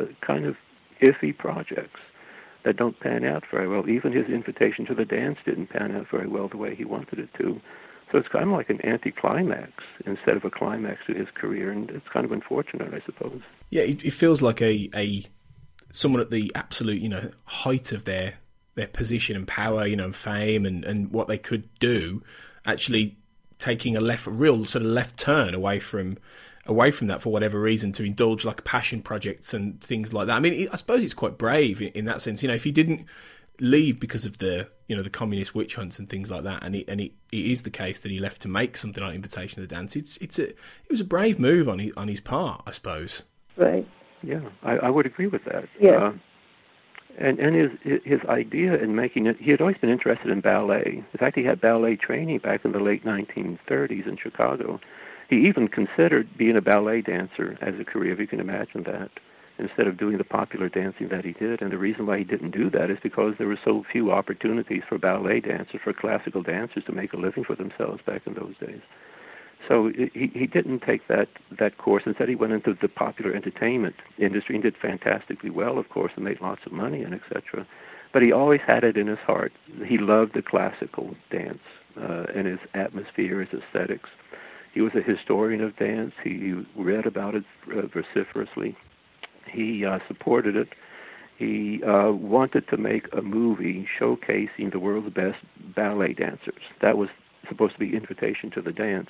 iffy projects that don't pan out very well. Even his Invitation to the Dance didn't pan out very well the way he wanted it to. So it's kind of like an anticlimax instead of a climax to his career, and it's kind of unfortunate, I suppose. Yeah, it feels like a someone at the absolute height of their position and power, and fame and what they could do, actually taking a real sort of left turn away from that for whatever reason, to indulge like passion projects and things like that. I mean, I suppose it's quite brave in that sense. If he didn't leave because of the the communist witch hunts and things like that, and it is the case that he left to make something like Invitation to the Dance. It was a brave move on his part, I suppose. Right. Yeah, I would agree with that. Yeah. And his idea in making it, he had always been interested in ballet. In fact, he had ballet training back in the late 1930s in Chicago. He even considered being a ballet dancer as a career, if you can imagine that, instead of doing the popular dancing that he did. And the reason why he didn't do that is because there were so few opportunities for ballet dancers, for classical dancers to make a living for themselves back in those days. So he didn't take that course. Instead, he went into the popular entertainment industry and did fantastically well, of course, and made lots of money and etc. But he always had it in his heart. He loved the classical dance and his atmosphere, his aesthetics. He was a historian of dance. He read about it vociferously. He supported it. He wanted to make a movie showcasing the world's best ballet dancers. That was supposed to be Invitation to the Dance.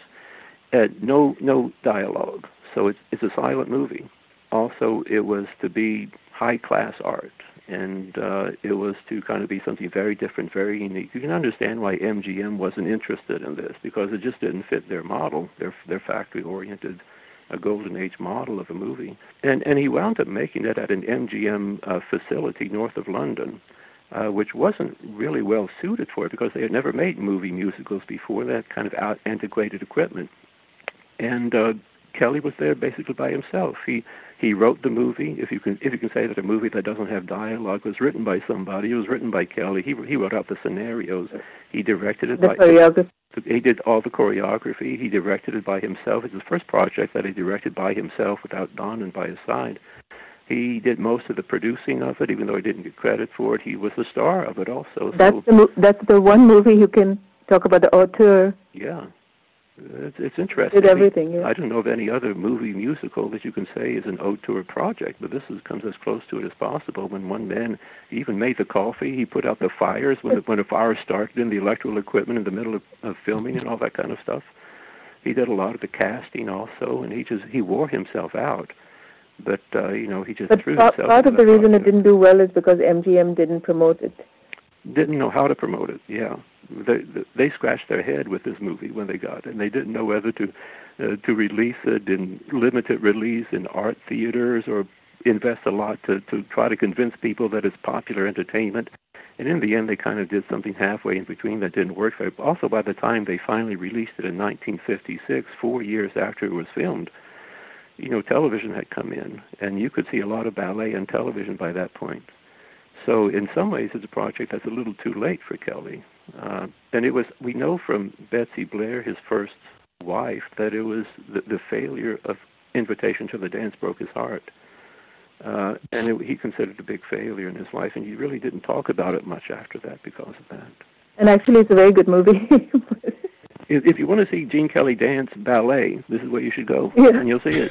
No dialogue, so it's a silent movie. Also, it was to be high-class art, and it was to kind of be something very different, very unique. You can understand why MGM wasn't interested in this, because it just didn't fit their model, their factory-oriented, a golden age model of a movie. And he wound up making it at an MGM facility north of London, which wasn't really well suited for it because they had never made movie musicals before. They had kind of antiquated equipment. And Kelly was there basically by himself. He wrote the movie. If you can say that a movie that doesn't have dialogue was written by somebody, it was written by Kelly. He wrote out the scenarios. He directed it. He did all the choreography. He directed it by himself. It's his first project that he directed by himself without Donen by his side. He did most of the producing of it, even though he didn't get credit for it. He was the star of it also. That's the one movie you can talk about, the auteur. Yeah. It's interesting. Did everything, yeah. I don't know of any other movie musical that you can say is an auteur project, but this comes as close to it as possible. When one man even made the coffee, he put out the fires when a fire started in the electrical equipment in the middle of filming and all that kind of stuff. He did a lot of the casting also, and he wore himself out. But he just threw himself. Part of the reason it didn't do well is because MGM didn't promote it. Didn't know how to promote it. Yeah. They scratched their head with this movie when they got it, and they didn't know whether to release it in limited release in art theaters or invest a lot to try to convince people that it's popular entertainment. And in the end, they kind of did something halfway in between that didn't work very well. Also, by the time they finally released it in 1956, 4 years after it was filmed, television had come in, and you could see a lot of ballet on television by that point. So in some ways, it's a project that's a little too late for Kelly. And we know from Betsy Blair, his first wife, that it was the failure of Invitation to the Dance broke his heart. He considered it a big failure in his life, and he really didn't talk about it much after that because of that. And actually, it's a very good movie. If you want to see Gene Kelly dance ballet, this is where you should go, and you'll see it.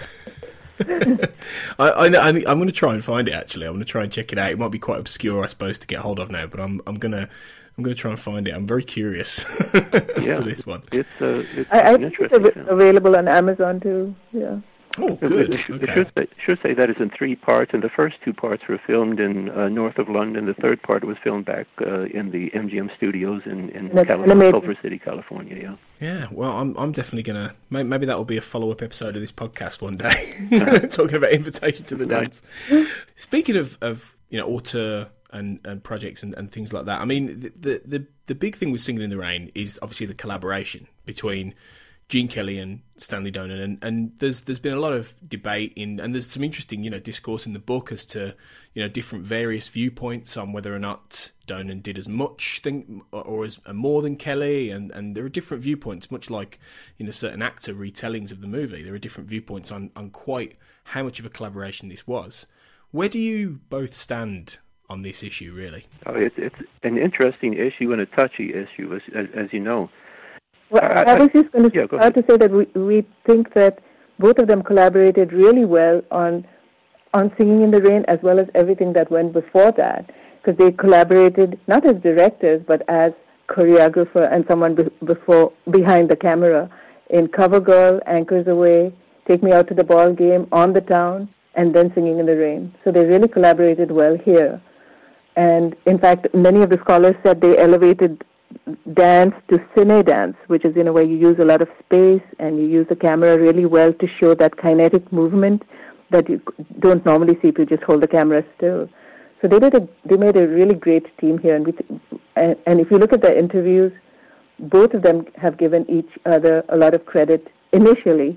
I'm going to try and find it. Actually, I'm going to try and check it out. It might be quite obscure, I suppose, to get hold of now, but I'm going to try and find it. I'm very curious as to this one. It's I think it's available on Amazon too. Yeah. Oh, good. It should say that it's in 3 parts, and the first 2 parts were filmed in north of London. The third part was filmed back in the MGM studios in Culver City, California. Yeah. Yeah. Well, I'm definitely gonna. Maybe that will be a follow-up episode of this podcast one day, talking about Invitation to the Dance. Speaking of auteur and projects and things like that. I mean, the big thing with Singing in the Rain is obviously the collaboration between Gene Kelly and Stanley Donen, and there's been a lot of debate and there's some interesting discourse in the book as to different various viewpoints on whether or not Donen did as much or as more than Kelly, and there are different viewpoints, much like certain actor retellings of the movie. There are different viewpoints on quite how much of a collaboration this was. Where do you both stand on this issue, really? Oh, it's an interesting issue and a touchy issue, as you know. Well, I was just going to start to say that we think that both of them collaborated really well on Singing in the Rain, as well as everything that went before that, because they collaborated not as directors but as choreographer and someone behind the camera in CoverGirl, Anchors Away, Take Me Out to the Ball Game, On the Town, and then Singing in the Rain. So they really collaborated well here. And in fact, many of the scholars said they elevated dance to cine dance, which is where you use a lot of space and you use the camera really well to show that kinetic movement that you don't normally see if you just hold the camera still. So they made a really great team here, and if you look at the interviews, both of them have given each other a lot of credit initially,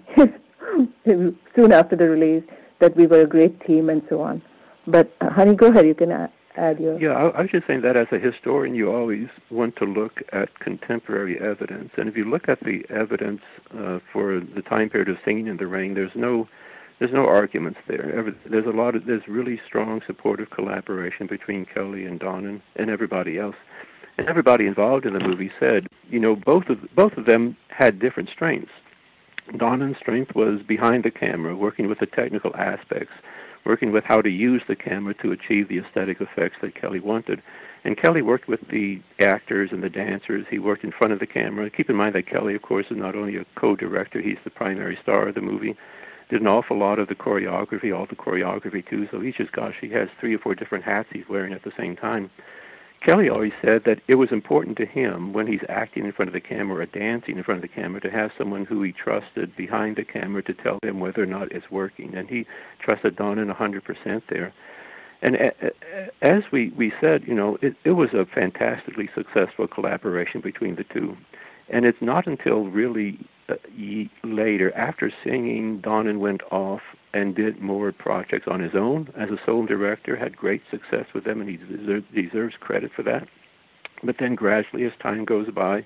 soon after the release, that we were a great team and so on. But Honey, go ahead, you can add your... Yeah, I was just saying that as a historian, you always want to look at contemporary evidence. And if you look at the evidence for the time period of Singing in the Rain, there's no arguments there. There's really strong supportive collaboration between Kelly and Donen and everybody else. And everybody involved in the movie said, both of them had different strengths. Donen's strength was behind the camera, working with the technical aspects, working with how to use the camera to achieve the aesthetic effects that Kelly wanted. And Kelly worked with the actors and the dancers. He worked in front of the camera. Keep in mind that Kelly, of course, is not only a co-director, he's the primary star of the movie. Did an awful lot of the choreography, all the choreography too, so he has 3 or 4 different hats he's wearing at the same time. Kelly always said that it was important to him when he's acting in front of the camera or dancing in front of the camera to have someone who he trusted behind the camera to tell him whether or not it's working. And he trusted Donen 100% there. And as we said, it was a fantastically successful collaboration between the two. And it's not until really later, after Singing, Donen went off and did more projects on his own as a sole director, had great success with them, and he deserves credit for that. But then gradually, as time goes by,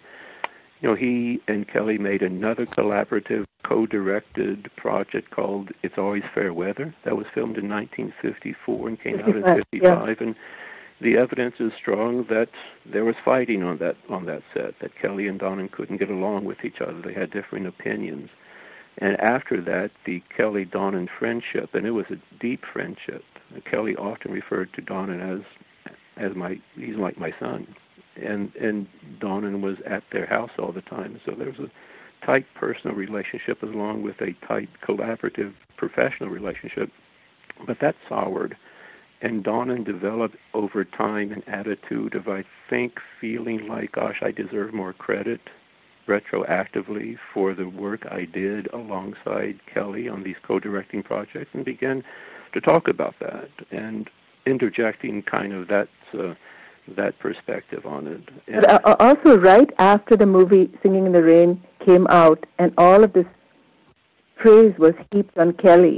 he and Kelly made another collaborative, co-directed project called It's Always Fair Weather. That was filmed in 1954 and came out in 1955. Yeah. And the evidence is strong that there was fighting on that set, that Kelly and Donen couldn't get along with each other. They had differing opinions. And after that, the Kelly-Donen friendship, and it was a deep friendship. Kelly often referred to Donen as he's like my son. And Donen was at their house all the time. So there was a tight personal relationship along with a tight collaborative professional relationship. But that soured. And Donen developed over time an attitude of, I think, feeling like, gosh, I deserve more credit retroactively for the work I did alongside Kelly on these co-directing projects, and began to talk about that and interjecting kind of that perspective on it. And but also, right after the movie Singing in the Rain came out and all of this praise was heaped on Kelly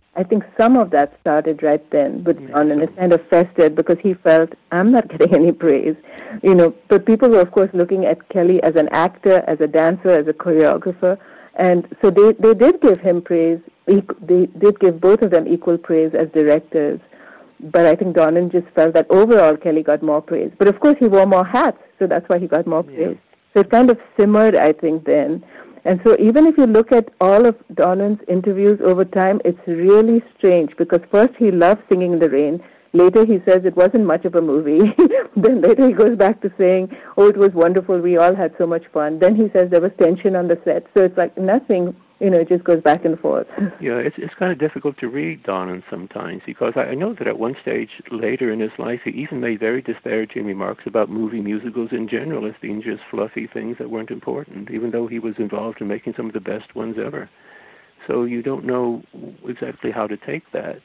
I think some of that started right then with Don, and it kind of festered because he felt, I'm not getting any praise, But people were, of course, looking at Kelly as an actor, as a dancer, as a choreographer, and so they did give him praise. They did give both of them equal praise as directors. But I think Donen just felt that overall Kelly got more praise. But of course he wore more hats, so that's why he got more praise. So it kind of simmered, I think, then. And so even if you look at all of Donen's interviews over time, it's really strange because first he loved Singing in the Rain. Later he says it wasn't much of a movie. Then later he goes back to saying, it was wonderful, we all had so much fun. Then he says there was tension on the set. So it's like nothing, it just goes back and forth. Yeah, it's kind of difficult to read Donen sometimes because I know that at one stage later in his life he even made very disparaging remarks about movie musicals in general as being just fluffy things that weren't important, even though he was involved in making some of the best ones ever. So you don't know exactly how to take that.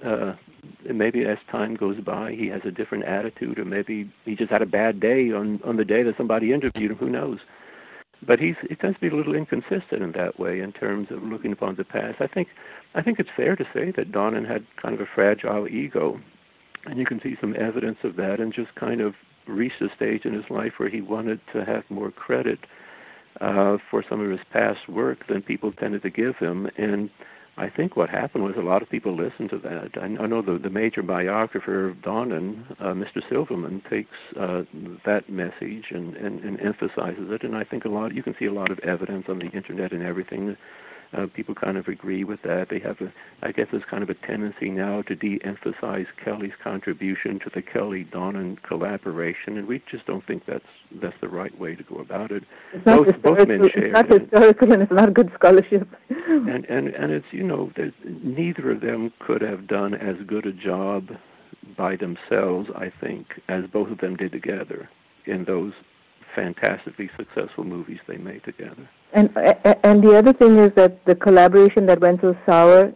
And maybe as time goes by, he has a different attitude, or maybe he just had a bad day on the day that somebody interviewed him. Who knows? But he tends to be a little inconsistent in that way in terms of looking upon the past. I think it's fair to say that Donen had kind of a fragile ego, and you can see some evidence of that, and just kind of reached a stage in his life where he wanted to have more credit for some of his past work than people tended to give him. And I think what happened was a lot of people listened to that. I know the major biographer of Donen, Mr. Silverman, takes that message and emphasizes it, and I think you can see a lot of evidence on the internet and everything. People kind of agree with that. They have I guess there's kind of a tendency now to de-emphasize Kelly's contribution to the Kelly-Donen collaboration, and we just don't think that's the right way to go about it. Both men share. It's not historical, and it's not good scholarship. And it's neither of them could have done as good a job by themselves, I think, as both of them did together in those fantastically successful movies they made together. And the other thing is that the collaboration that went so sour,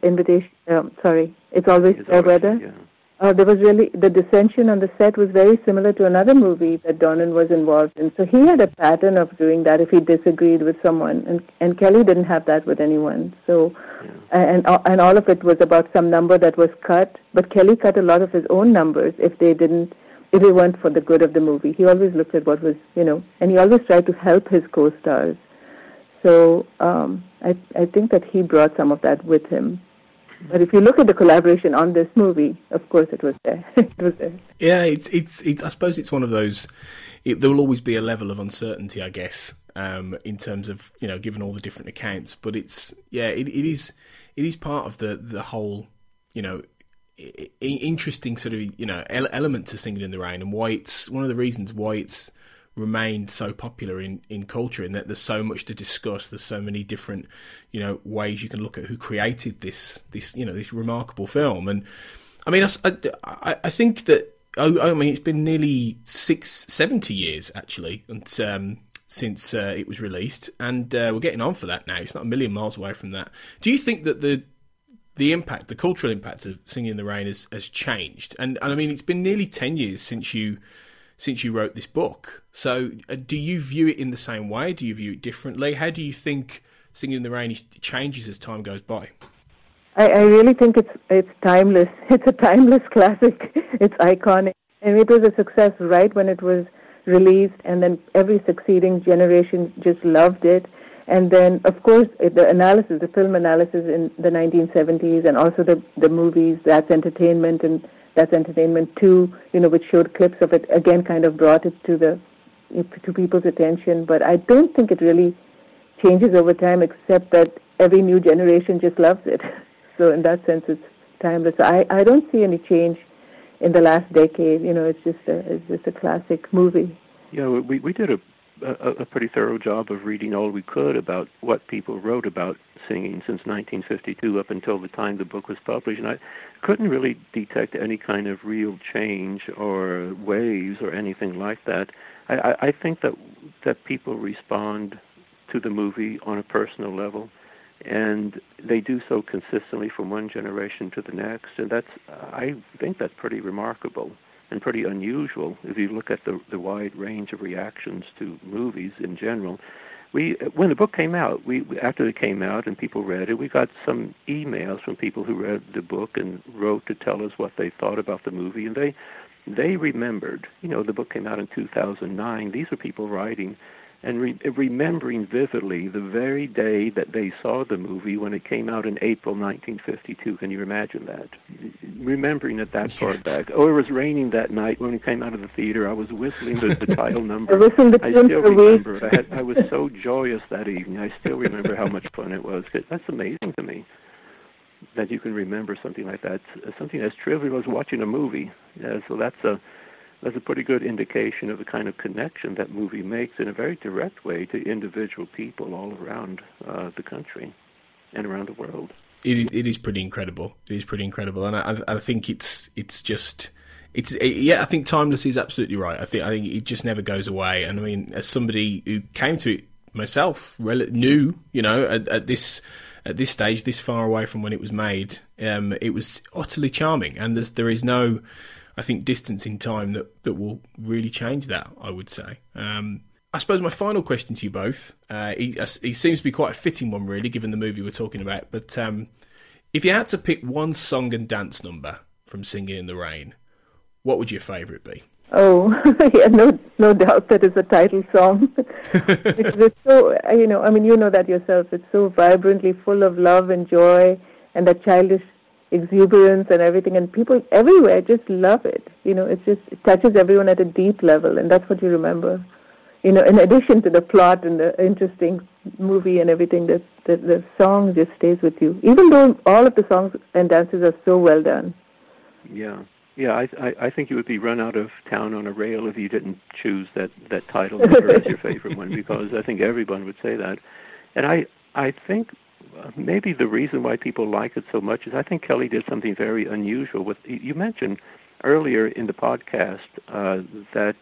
It's Always Fair Weather. Yeah. There was really, the dissension on the set was very similar to another movie that Donen was involved in. So he had a pattern of doing that if he disagreed with someone, and Kelly didn't have that with anyone. So, and all of it was about some number that was cut, but Kelly cut a lot of his own numbers if they weren't for the good of the movie. He always looked at what was, and he always tried to help his co-stars. So I think that he brought some of that with him. But if you look at the collaboration on this movie, of course it was there. It was there. Yeah, it's. I suppose it's one of those. There will always be a level of uncertainty, I guess, in terms of given all the different accounts. But it is part of the whole interesting sort of element to Singing in the Rain, and why it's one of the reasons why it's remained so popular in culture, in that there's so much to discuss. There's so many different ways you can look at who created this remarkable film. And I mean I think that it's been nearly 70 years actually, and since it was released, and we're getting on for that now. It's not a million miles away from that. Do you think that the impact, the cultural impact of Singing in the Rain has changed? And I mean, it's been nearly 10 years since you wrote this book. So do you view it in the same way? Do you view it differently? How do you think Singing in the Rain changes as time goes by? I really think it's timeless. It's a timeless classic. It's iconic. And it was a success right when it was released, and then every succeeding generation just loved it. And then, of course, the film analysis in the 1970s, and also the movies, That's Entertainment and That's Entertainment 2, which showed clips of it, again kind of brought it to people's attention. But I don't think it really changes over time, except that every new generation just loves it. So in that sense, it's timeless. I don't see any change in the last decade. It's just a classic movie. Yeah, we did a pretty thorough job of reading all we could about what people wrote about singing since 1952 up until the time the book was published, and I couldn't really detect any kind of real change or waves or anything like that. I think that people respond to the movie on a personal level, and they do so consistently from one generation to the next, and I think that's pretty remarkable and pretty unusual if you look at the wide range of reactions to movies in general. when the book came out, after it came out and people read it, we got some emails from people who read the book and wrote to tell us what they thought about the movie, and they remembered. The book came out in 2009. These were people writing and remembering vividly the very day that they saw the movie when it came out in April 1952. Can you imagine that? Remembering it that far back. Oh, it was raining that night when we came out of the theater. I was whistling the title number. I still remember. I was so joyous that evening. I still remember how much fun it was. That's amazing to me, that you can remember something like that, something as trivial as watching a movie. So that's a pretty good indication of the kind of connection that movie makes in a very direct way to individual people all around the country and around the world. It is pretty incredible. It is pretty incredible, and I think I think timeless is absolutely right. I think it just never goes away. And I mean, as somebody who came to it myself, new, at this stage, this far away from when it was made, it was utterly charming, and there is no, I think, distance in time that will really change that, I would say. I suppose my final question to you both, he seems to be quite a fitting one, really, given the movie we're talking about, but if you had to pick one song and dance number from Singing in the Rain, what would your favourite be? Oh, yeah, no doubt that is a title song. It's so, you know that yourself. It's so vibrantly full of love and joy and that childish exuberance and everything, and people everywhere just love it. It touches everyone at a deep level, and that's what you remember. In addition to the plot and the interesting movie and everything, the song just stays with you, even though all of the songs and dances are so well done. Yeah. Yeah, I think you would be run out of town on a rail if you didn't choose that title number as your favorite one, because I think everyone would say that. And I think maybe the reason why people like it so much is I think Kelly did something very unusual. You mentioned earlier in the podcast that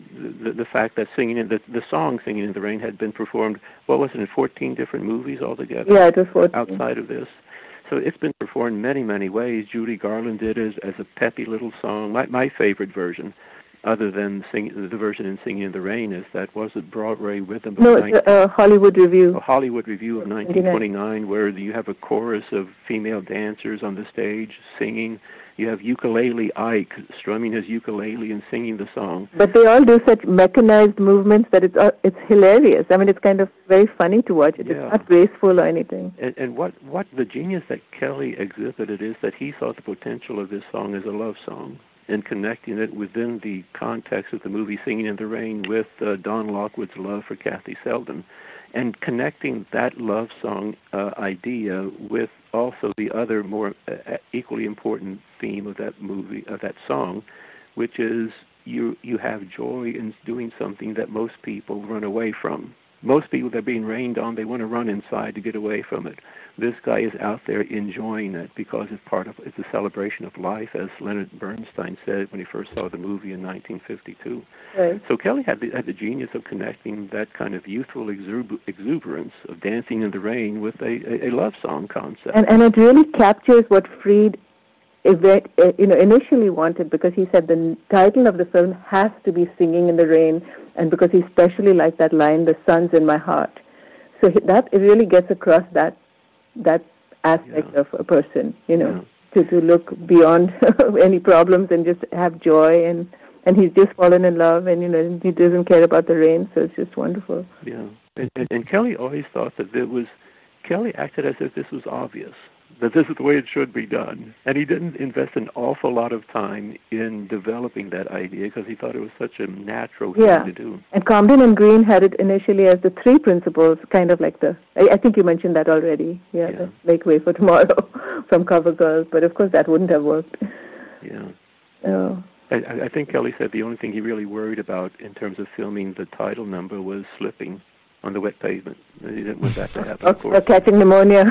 the fact that the song "Singing in the Rain" had been performed, what was it, in 14 different movies altogether? Yeah, it was 14. Outside of this. So it's been performed many, many ways. Judy Garland did it as a peppy little song. My favorite version, other than the version in Singing in the Rain, is that was it Broadway Rhythm? No, it's Hollywood Review. A Hollywood Review of 1929, where you have a chorus of female dancers on the stage singing. You have Ukulele Ike strumming his ukulele and singing the song. But they all do such mechanized movements that it's hilarious. I mean, it's kind of very funny to watch it. Yeah. It's not graceful or anything. And what the genius that Kelly exhibited is that he saw the potential of this song as a love song and connecting it within the context of the movie Singing in the Rain with Don Lockwood's love for Kathy Selden, and connecting that love song idea with also the other more equally important theme of that movie, of that song, which is you have joy in doing something that most people run away from. Most people that are being rained on, they want to run inside to get away from it. This guy is out there enjoying it because it's a celebration of life, as Leonard Bernstein said when he first saw the movie in 1952. Right. So Kelly had the genius of connecting that kind of youthful exuberance of dancing in the rain with a love song concept. And it really captures what Fried initially wanted, because he said the title of the film has to be Singing in the Rain, and because he especially liked that line, "The sun's in my heart." So that it really gets across that aspect of a person, to look beyond any problems and just have joy, and he's just fallen in love, and he doesn't care about the rain, so it's just wonderful. Yeah, and Kelly always thought that Kelly acted as if this was obvious, that this is the way it should be done. And he didn't invest an awful lot of time in developing that idea because he thought it was such a natural thing to do. And Comden and Green had it initially as the three principles, kind of like I think you mentioned that already. The Make Way for Tomorrow from Cover Girl, but of course that wouldn't have worked. Yeah. Oh. I think Kelly said the only thing he really worried about in terms of filming the title number was slipping on the wet pavement. He didn't want that to happen, of course. Or catching pneumonia.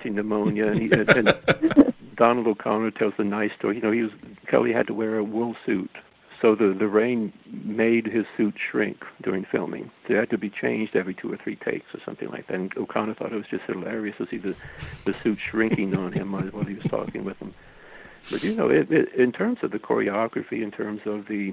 And Donald O'Connor tells a nice story. Kelly had to wear a wool suit, so the rain made his suit shrink during filming. So it had to be changed every 2 or 3 takes or something like that. And O'Connor thought it was just hilarious to see the suit shrinking on him while he was talking with him. But in terms of the choreography, in terms of the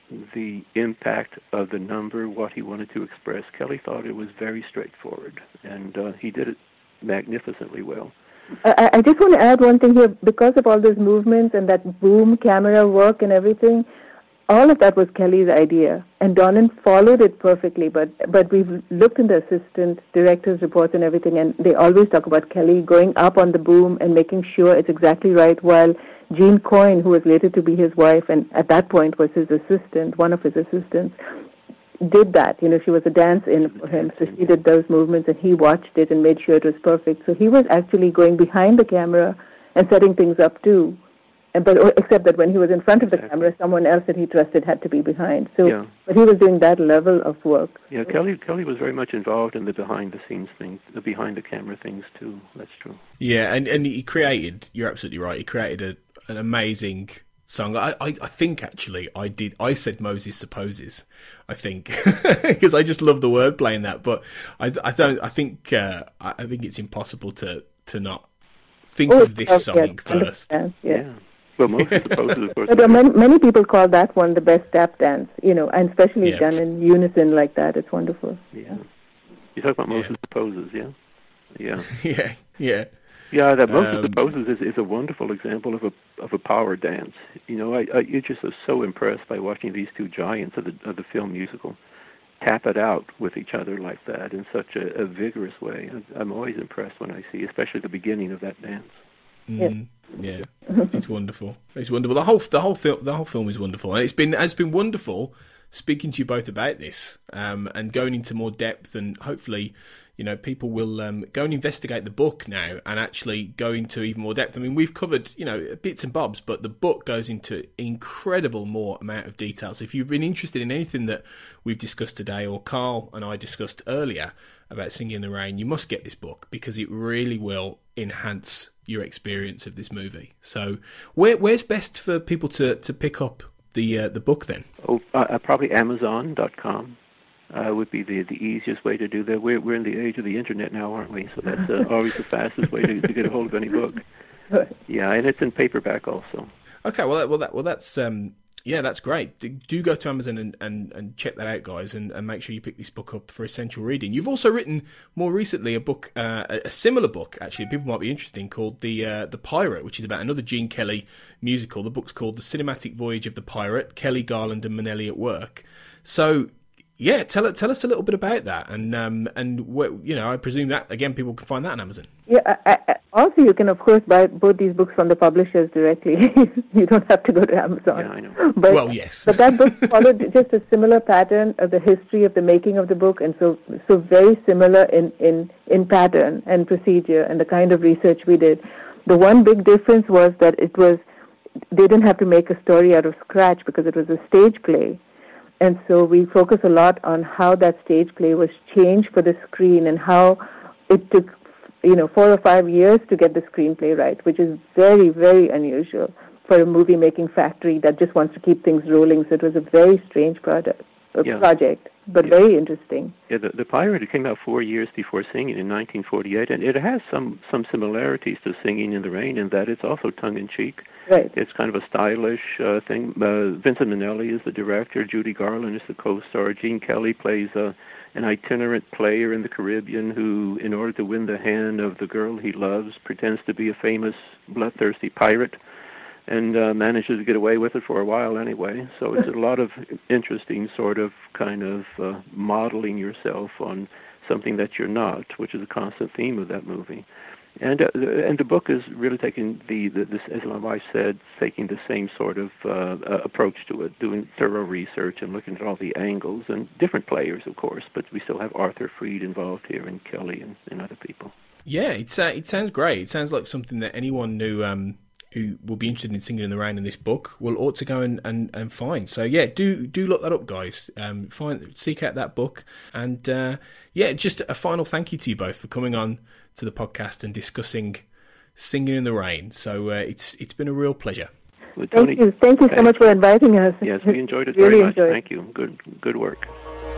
the impact of the number, what he wanted to express. Kelly thought it was very straightforward, and he did it magnificently well. I just want to add one thing here. Because of all those movements and that boom camera work and everything, all of that was Kelly's idea, and Donnan followed it perfectly. But we've looked in the assistant director's reports and everything, and they always talk about Kelly going up on the boom and making sure it's exactly right, while Jean Coyne, who was later to be his wife and at that point was his assistant, one of his assistants, did that. She was a dance-in for him, so she did those movements, and he watched it and made sure it was perfect. So he was actually going behind the camera and setting things up too. Except that when he was in front of the camera, someone else that he trusted had to be behind. So, but he was doing that level of work. Yeah, Kelly was very much involved in the behind-the-scenes things, the behind-the-camera things too. That's true. Yeah, and he created. You're absolutely right. He created an amazing song. I think actually I said Moses Supposes. I think because I just love the wordplay in that. But I think it's impossible to not think of this song first. Yeah. Well, Moses Supposes, of course. But many people call that one the best tap dance, and especially done in unison like that. It's wonderful. Yeah. You talk about Moses Supposes, yeah? Yeah. Yeah. Yeah, that Moses Supposes is a wonderful example of a power dance. You just are so impressed by watching these two giants of the film musical tap it out with each other like that in such a vigorous way. I'm always impressed when I see, especially the beginning of that dance. Yeah, it's wonderful. It's wonderful. The whole film is wonderful, and it's been wonderful speaking to you both about this and going into more depth, and hopefully, people will go and investigate the book now and actually go into even more depth. I mean, we've covered bits and bobs, but the book goes into incredible more amount of detail. So if you've been interested in anything that we've discussed today, or Carl and I discussed earlier about Singing in the Rain, you must get this book because it really will enhance your experience of this movie. So where's best for people to pick up the book then? Probably Amazon.com would be the easiest way to do that. We're in the age of the internet now, aren't we? So that's always the fastest way to get a hold of any book. Yeah, and it's in paperback also. Okay, that's great. Do go to Amazon and check that out, guys, and make sure you pick this book up for essential reading. You've also written more recently a book, a similar book, actually, people might be interested in, called The Pirate, which is about another Gene Kelly musical. The book's called The Cinematic Voyage of the Pirate, Kelly, Garland and Minnelli at Work. So, yeah, tell us a little bit about that, and I presume that again people can find that on Amazon. Yeah, also you can of course buy both these books from the publishers directly. You don't have to go to Amazon. Yeah, I know. But, yes. But that book followed just a similar pattern of the history of the making of the book, and so very similar in pattern and procedure and the kind of research we did. The one big difference was that they didn't have to make a story out of scratch because it was a stage play. And so we focus a lot on how that stage play was changed for the screen and how it took, 4 or 5 years to get the screenplay right, which is very, very unusual for a movie-making factory that just wants to keep things rolling. So it was a very strange project, but very interesting. Yeah, the Pirate, it came out 4 years before Singing in 1948, and it has some similarities to Singing in the Rain in that it's also tongue-in-cheek. Right. It's kind of a stylish thing. Vincent Minnelli is the director. Judy Garland is the co-star. Gene Kelly plays an itinerant player in the Caribbean who, in order to win the hand of the girl he loves, pretends to be a famous bloodthirsty pirate and manages to get away with it for a while anyway. So it's a lot of interesting sort of kind of modeling yourself on something that you're not, which is a constant theme of that movie. And the book is really taking this, as my wife said, taking the same sort of approach to it, doing thorough research and looking at all the angles and different players, of course. But we still have Arthur Freed involved here, and Kelly and other people. Yeah, it sounds great. It sounds like something that anyone who will be interested in Singing in the Rain in this book will ought to go and find. So yeah, do look that up, guys. Seek out that book, and just a final thank you to you both for coming on to the podcast and discussing Singing in the Rain. So it's been a real pleasure. Well, Tony, thank you so much for inviting us. Yes, we enjoyed it very much. Thank you. Good work.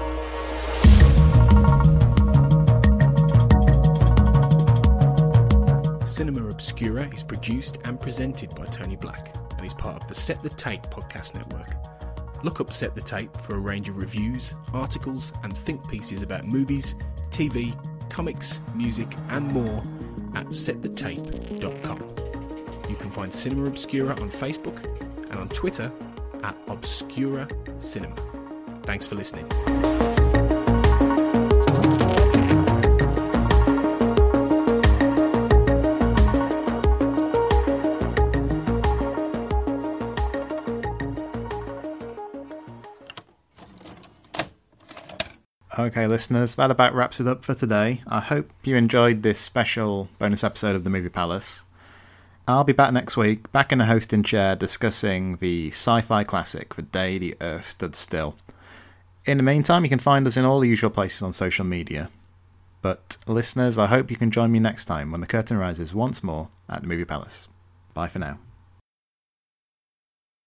Cinema Obscura is produced and presented by Tony Black and is part of the Set the Tape podcast network. Look up Set the Tape for a range of reviews, articles and think pieces about movies, TV, comics, music and more at settthetape.com. You can find Cinema Obscura on Facebook and on Twitter at Obscura Cinema. Thanks for listening. Okay, listeners, that about wraps it up for today. I hope you enjoyed this special bonus episode of The Movie Palace. I'll be back next week, back in the hosting chair, discussing the sci-fi classic The Day the Earth Stood Still. In the meantime, you can find us in all the usual places on social media. But, listeners, I hope you can join me next time when the curtain rises once more at The Movie Palace. Bye for now.